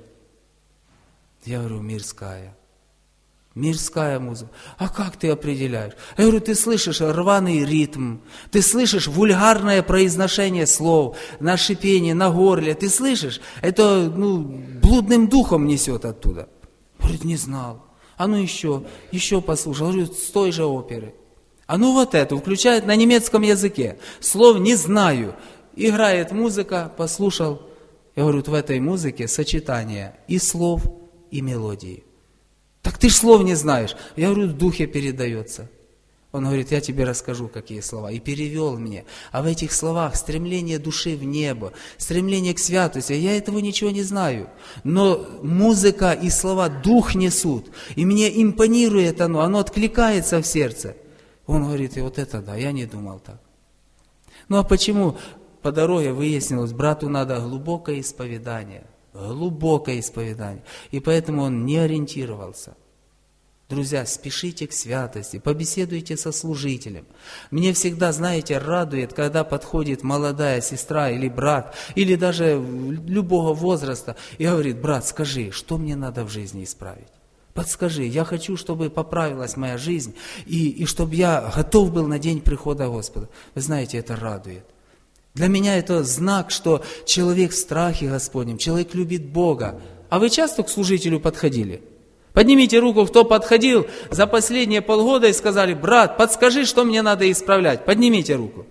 Я говорю, мирская. Мирская музыка. А как ты определяешь? Я говорю, ты слышишь рваный ритм, ты слышишь вульгарное произношение слов, на шипение, на горле, ты слышишь? Это, ну, блудным духом несет оттуда. Говорит, не знал. А ну еще, еще послушал. Говорю, с той же оперы. А ну вот эту, включает на немецком языке. Слов не знаю. Играет музыка, послушал. Я говорю, в этой музыке сочетание и слов, и мелодии. Так ты ж слов не знаешь. Я говорю, в духе передается. Он говорит, я тебе расскажу, какие слова. И перевел мне. А в этих словах стремление души в небо, стремление к святости. Я этого ничего не знаю. Но музыка и слова дух несут. И мне импонирует оно, оно откликается в сердце. Он говорит, и вот это да, я не думал так. Ну а почему? По дороге выяснилось, брату надо глубокое исповедание. Глубокое исповедание. И поэтому он не ориентировался. Друзья, спешите к святости, побеседуйте со служителем. Мне всегда, знаете, радует, когда подходит молодая сестра или брат, или даже любого возраста, и говорит, брат, скажи, что мне надо в жизни исправить? Подскажи, я хочу, чтобы поправилась моя жизнь, и, и чтобы я готов был на день прихода Господа. Вы знаете, это радует. Для меня это знак, что человек в страхе Господнем, человек любит Бога. А вы часто к служителю подходили? Поднимите руку, кто подходил за последние полгода и сказали, брат, подскажи, что мне надо исправлять. Поднимите руку.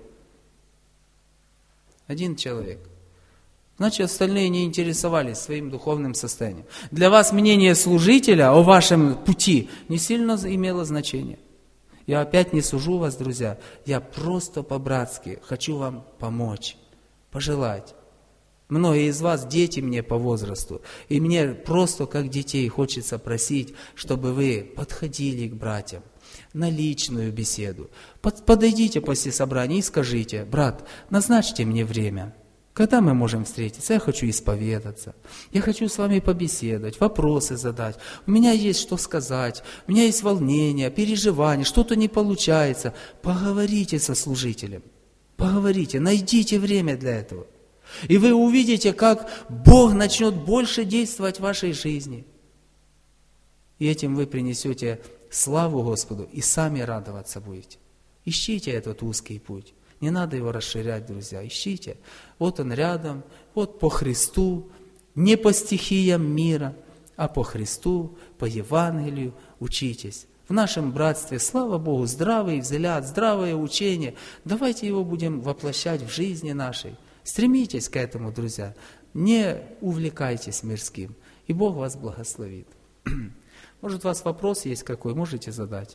Один человек. Значит, остальные не интересовались своим духовным состоянием. Для вас мнение служителя о вашем пути не сильно имело значение. Я опять не сужу вас, друзья, я просто по-братски хочу вам помочь, пожелать. Многие из вас дети мне по возрасту, и мне просто как детей хочется просить, чтобы вы подходили к братьям на личную беседу. Подойдите после собрания и скажите, брат, назначьте мне время. Когда мы можем встретиться? Я хочу исповедаться. Я хочу с вами побеседовать, вопросы задать. У меня есть что сказать. У меня есть волнение, переживания, что-то не получается. Поговорите со служителем. Поговорите, найдите время для этого. И вы увидите, как Бог начнет больше действовать в вашей жизни. И этим вы принесете славу Господу и сами радоваться будете. Ищите этот узкий путь. Не надо его расширять, друзья. Ищите. Вот он рядом, вот по Христу, не по стихиям мира, а по Христу, по Евангелию учитесь. В нашем братстве, слава Богу, здравый взгляд, здравое учение. Давайте его будем воплощать в жизни нашей. Стремитесь к этому, друзья. Не увлекайтесь мирским. И Бог вас благословит. Может, у вас вопрос есть какой? Можете задать?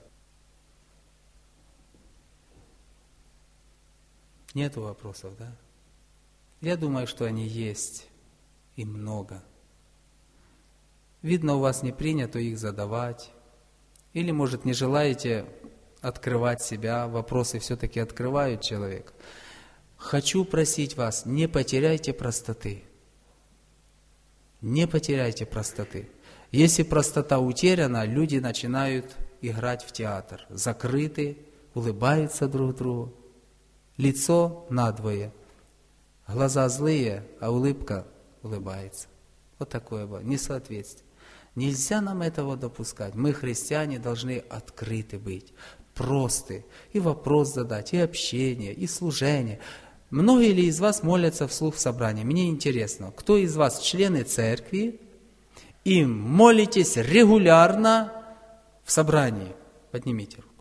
Нету вопросов, да? Я думаю, что они есть и много. Видно, у вас не принято их задавать, Или, может, не желаете открывать себя, вопросы все-таки открывают человека. Хочу просить вас, не потеряйте простоты. Не потеряйте простоты. Если простота утеряна, люди начинают играть в театр. Закрыты, улыбаются друг другу. Лицо надвое. Глаза злые, а улыбка улыбается. Вот такое несоответствие. Нельзя нам этого допускать. Мы, христиане, должны открыты быть, просты. И вопрос задать, и общение, и служение. Многие ли из вас молятся вслух в собрании? Мне интересно, кто из вас члены церкви и молитесь регулярно в собрании? Поднимите руку.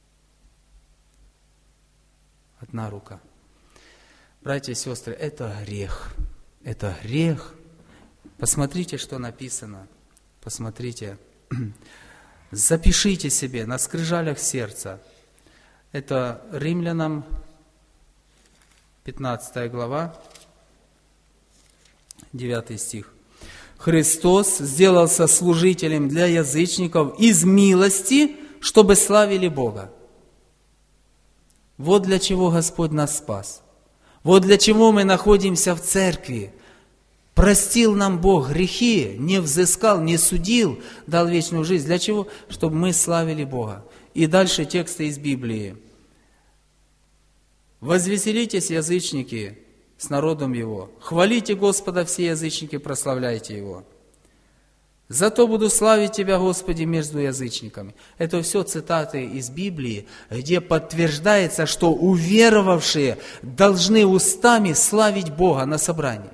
Одна рука. Братья и сестры, это грех. Это грех. Посмотрите, что написано. Посмотрите. Запишите себе на скрижалях сердца. Это Римлянам пятнадцатая глава, девятый стих. Христос сделался служителем для язычников из милости, чтобы славили Бога. Вот для чего Господь нас спас. Вот для чего мы находимся в церкви. Простил нам Бог грехи, не взыскал, не судил, дал вечную жизнь. Для чего? Чтобы мы славили Бога. И дальше тексты из Библии. «Возвеселитесь, язычники, с народом Его. Хвалите Господа, все язычники, прославляйте Его. Зато буду славить Тебя, Господи, между язычниками». Это все цитаты из Библии, где подтверждается, что уверовавшие должны устами славить Бога на собрании.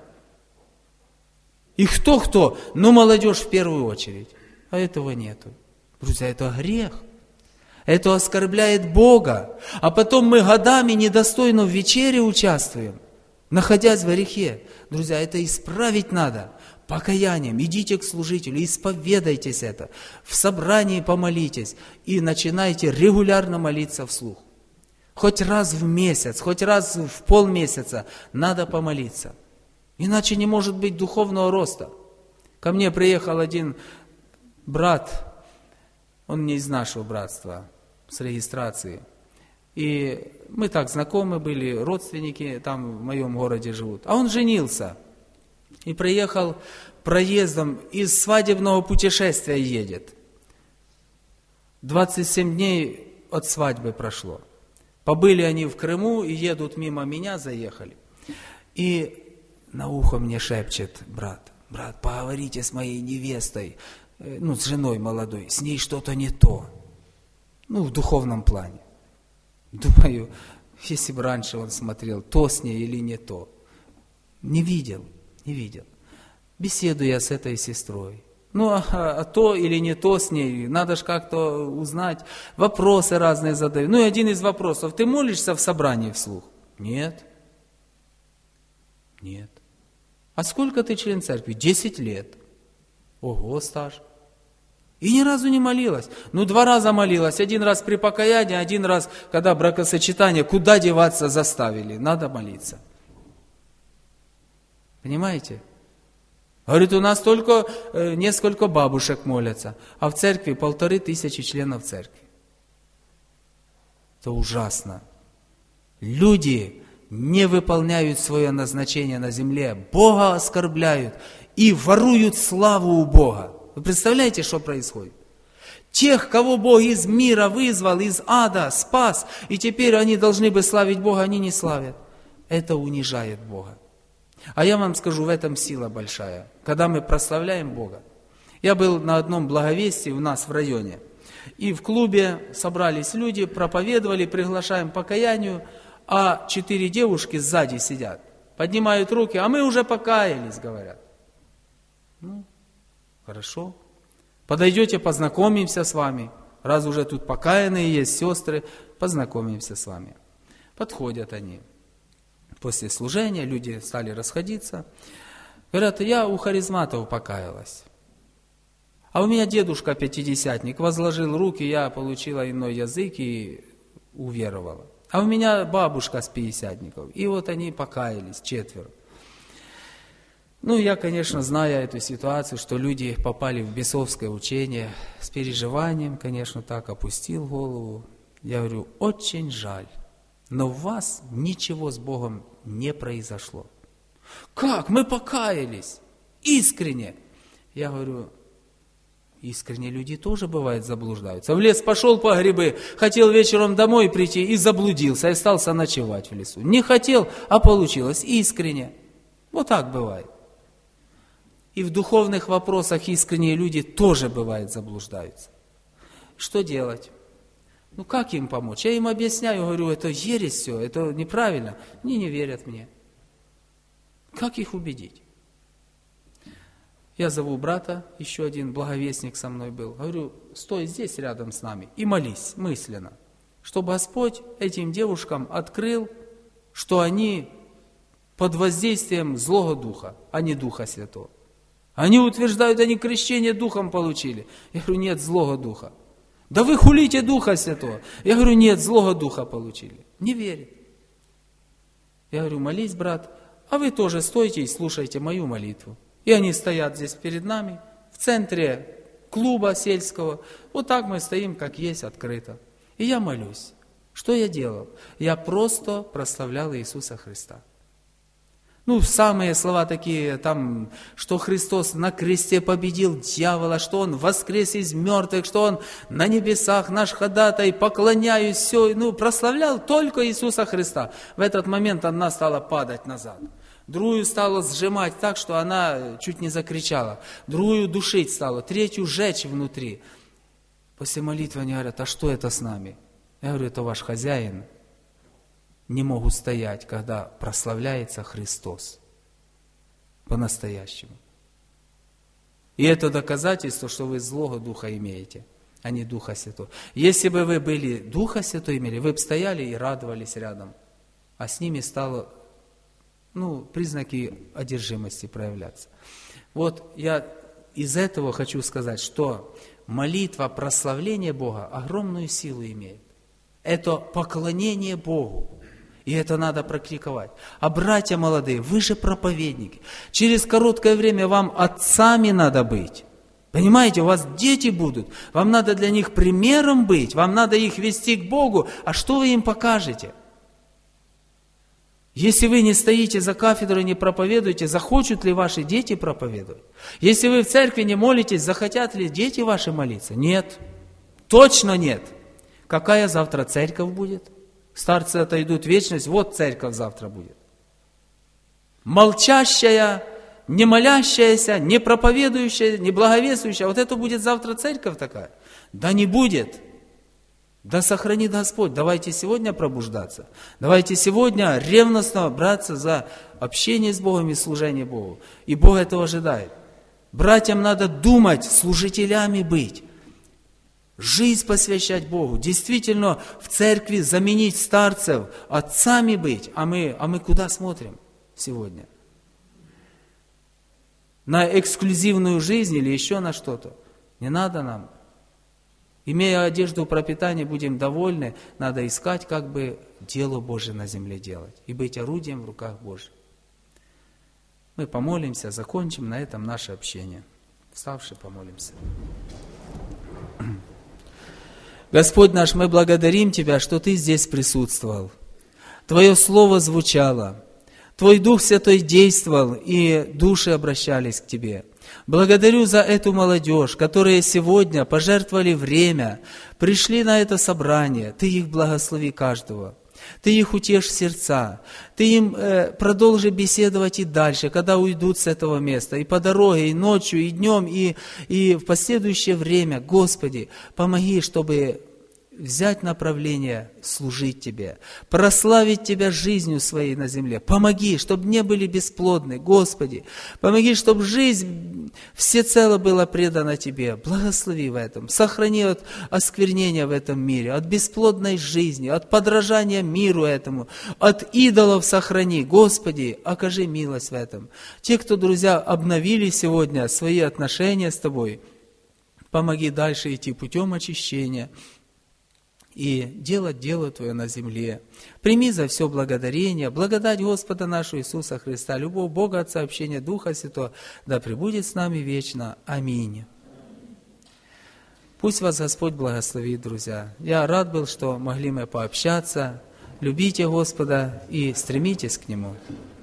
И кто-кто? Ну, молодежь в первую очередь. А этого нету. Друзья, это грех. Это оскорбляет Бога. А потом мы годами недостойно в вечере участвуем, находясь в грехе. Друзья, это исправить надо. Покаянием. Идите к служителю, исповедайтесь это. В собрании помолитесь. И начинайте регулярно молиться вслух. Хоть раз в месяц, хоть раз в полмесяца надо помолиться. Иначе не может быть духовного роста. Ко мне приехал один брат, он не из нашего братства, с регистрации. И мы так знакомы были, родственники там в моем городе живут. А он женился. И приехал проездом, из свадебного путешествия едет. двадцать семь дней от свадьбы прошло. Побыли они в Крыму и едут мимо меня, заехали. И на ухо мне шепчет брат: брат, поговорите с моей невестой, ну, с женой молодой, с ней что-то не то. Ну, в духовном плане. Думаю, если бы раньше он смотрел, то с ней или не то. Не видел, не видел. Беседую я с этой сестрой. Ну, а, а то или не то с ней, надо же как-то узнать. Вопросы разные задаю. Ну, и один из вопросов: ты молишься в собрании вслух? Нет. Нет. А сколько ты член церкви? Десять лет. Ого, стаж. И ни разу не молилась. Ну, два раза молилась. Один раз при покаянии, один раз, когда бракосочетание, куда деваться заставили. Надо молиться. Понимаете? Говорит, у нас только э, несколько бабушек молятся, а в церкви полторы тысячи членов церкви. Это ужасно. Люди не выполняют свое назначение на земле, Бога оскорбляют и воруют славу у Бога. Вы представляете, что происходит? Тех, кого Бог из мира вызвал, из ада спас, и теперь они должны бы славить Бога, они не славят. Это унижает Бога. А я вам скажу, в этом сила большая, когда мы прославляем Бога. Я был на одном благовестии у нас в районе, и в клубе собрались люди, проповедовали, приглашаем к покаянию, а четыре девушки сзади сидят, поднимают руки, а мы уже покаялись, говорят. Ну, хорошо. Подойдете, познакомимся с вами. Раз уже тут покаянные есть сестры, познакомимся с вами. Подходят они. После служения люди стали расходиться. Говорят, я у харизматов покаялась. А у меня дедушка пятидесятник возложил руки, я получила иной язык и уверовала. А у меня бабушка с пятидесятников. И вот они покаялись, четверо. Ну, я, конечно, зная эту ситуацию, что люди попали в бесовское учение, с переживанием, конечно, так опустил голову. Я говорю, очень жаль, но у вас ничего с Богом не произошло. Как? Мы покаялись. Искренне. Я говорю, искренне люди тоже, бывает, заблуждаются. В лес пошел по грибы, хотел вечером домой прийти и заблудился, и остался ночевать в лесу. Не хотел, а получилось искренне. Вот так бывает. И в духовных вопросах искренние люди тоже, бывает, заблуждаются. Что делать? Ну, как им помочь? Я им объясняю, говорю, это ересь все, это неправильно. Они не верят мне. Как их убедить? Я зову брата, еще один благовестник со мной был. Говорю, стой здесь рядом с нами и молись мысленно, чтобы Господь этим девушкам открыл, что они под воздействием злого духа, а не Духа Святого. Они утверждают, они крещение Духом получили. Я говорю, нет, злого духа. Да вы хулите Духа Святого. Я говорю, нет, злого духа получили. Не верит. Я говорю, молись, брат, а вы тоже стойте и слушайте мою молитву. И они стоят здесь перед нами, в центре клуба сельского. Вот так мы стоим, как есть, открыто. И я молюсь. Что я делал? Я просто прославлял Иисуса Христа. Ну, самые слова такие, там, что Христос на кресте победил дьявола, что Он воскрес из мертвых, что Он на небесах наш ходатай, поклоняюсь, все. Ну, прославлял только Иисуса Христа. В этот момент она стала падать назад. Другую стала сжимать так, что она чуть не закричала. Другую душить стала, третью жечь внутри. После молитвы они говорят, а что это с нами? Я говорю, это ваш хозяин. Не могут стоять, когда прославляется Христос по-настоящему. И это доказательство, что вы злого духа имеете, а не Духа Святого. Если бы вы были Духа Святого имели, вы бы стояли и радовались рядом, а с ними стало, ну, признаки одержимости проявляться. Вот я из этого хочу сказать, что молитва прославления Бога огромную силу имеет. Это поклонение Богу. И это надо практиковать. А братья молодые, вы же проповедники. Через короткое время вам отцами надо быть. Понимаете, у вас дети будут. Вам надо для них примером быть. Вам надо их вести к Богу. А что вы им покажете? Если вы не стоите за кафедрой, не проповедуете, захочут ли ваши дети проповедовать? Если вы в церкви не молитесь, захотят ли дети ваши молиться? Нет. Точно нет. Какая завтра церковь будет? Старцы отойдут в вечность, вот церковь завтра будет. Молчащая, не молящаяся, не проповедующая, не благовествующая. Вот это будет завтра церковь такая? Да не будет. Да сохранит Господь. Давайте сегодня пробуждаться. Давайте сегодня ревностно браться за общение с Богом и служение Богу. И Бог этого ожидает. Братьям надо думать, служителями быть. Жизнь посвящать Богу. Действительно в церкви заменить старцев, отцами быть. А мы, а мы куда смотрим сегодня? На эксклюзивную жизнь или еще на что-то? Не надо нам. Имея одежду пропитания, будем довольны. Надо искать, как бы дело Божие на земле делать. И быть орудием в руках Божьих. Мы помолимся, закончим на этом наше общение. Вставши, помолимся. Господь наш, мы благодарим Тебя, что Ты здесь присутствовал. Твое Слово звучало, Твой Дух Святой действовал, и души обращались к Тебе. Благодарю за эту молодежь, которые сегодня пожертвовали время, пришли на это собрание. Ты их благослови каждого. Ты их утешь сердца. Ты им э, продолжи беседовать и дальше, когда уйдут с этого места. И по дороге, и ночью, и днем, и, и в последующее время. Господи, помоги, чтобы взять направление служить Тебе, прославить Тебя жизнью своей на земле. Помоги, чтобы не были бесплодны, Господи. Помоги, чтобы жизнь всецело была предана Тебе. Благослови в этом. Сохрани от осквернения в этом мире, от бесплодной жизни, от подражания миру этому, от идолов сохрани. Господи, окажи милость в этом. Те, кто, друзья, обновили сегодня свои отношения с Тобой, помоги дальше идти путем очищения. и делать дело Твое на земле. Прими за все благодарение, благодать Господа нашего Иисуса Христа, любовь Бога Отца, общение Духа Святого, да пребудет с нами вечно. Аминь. Пусть вас Господь благословит, друзья. Я рад был, что могли мы пообщаться. Любите Господа и стремитесь к Нему.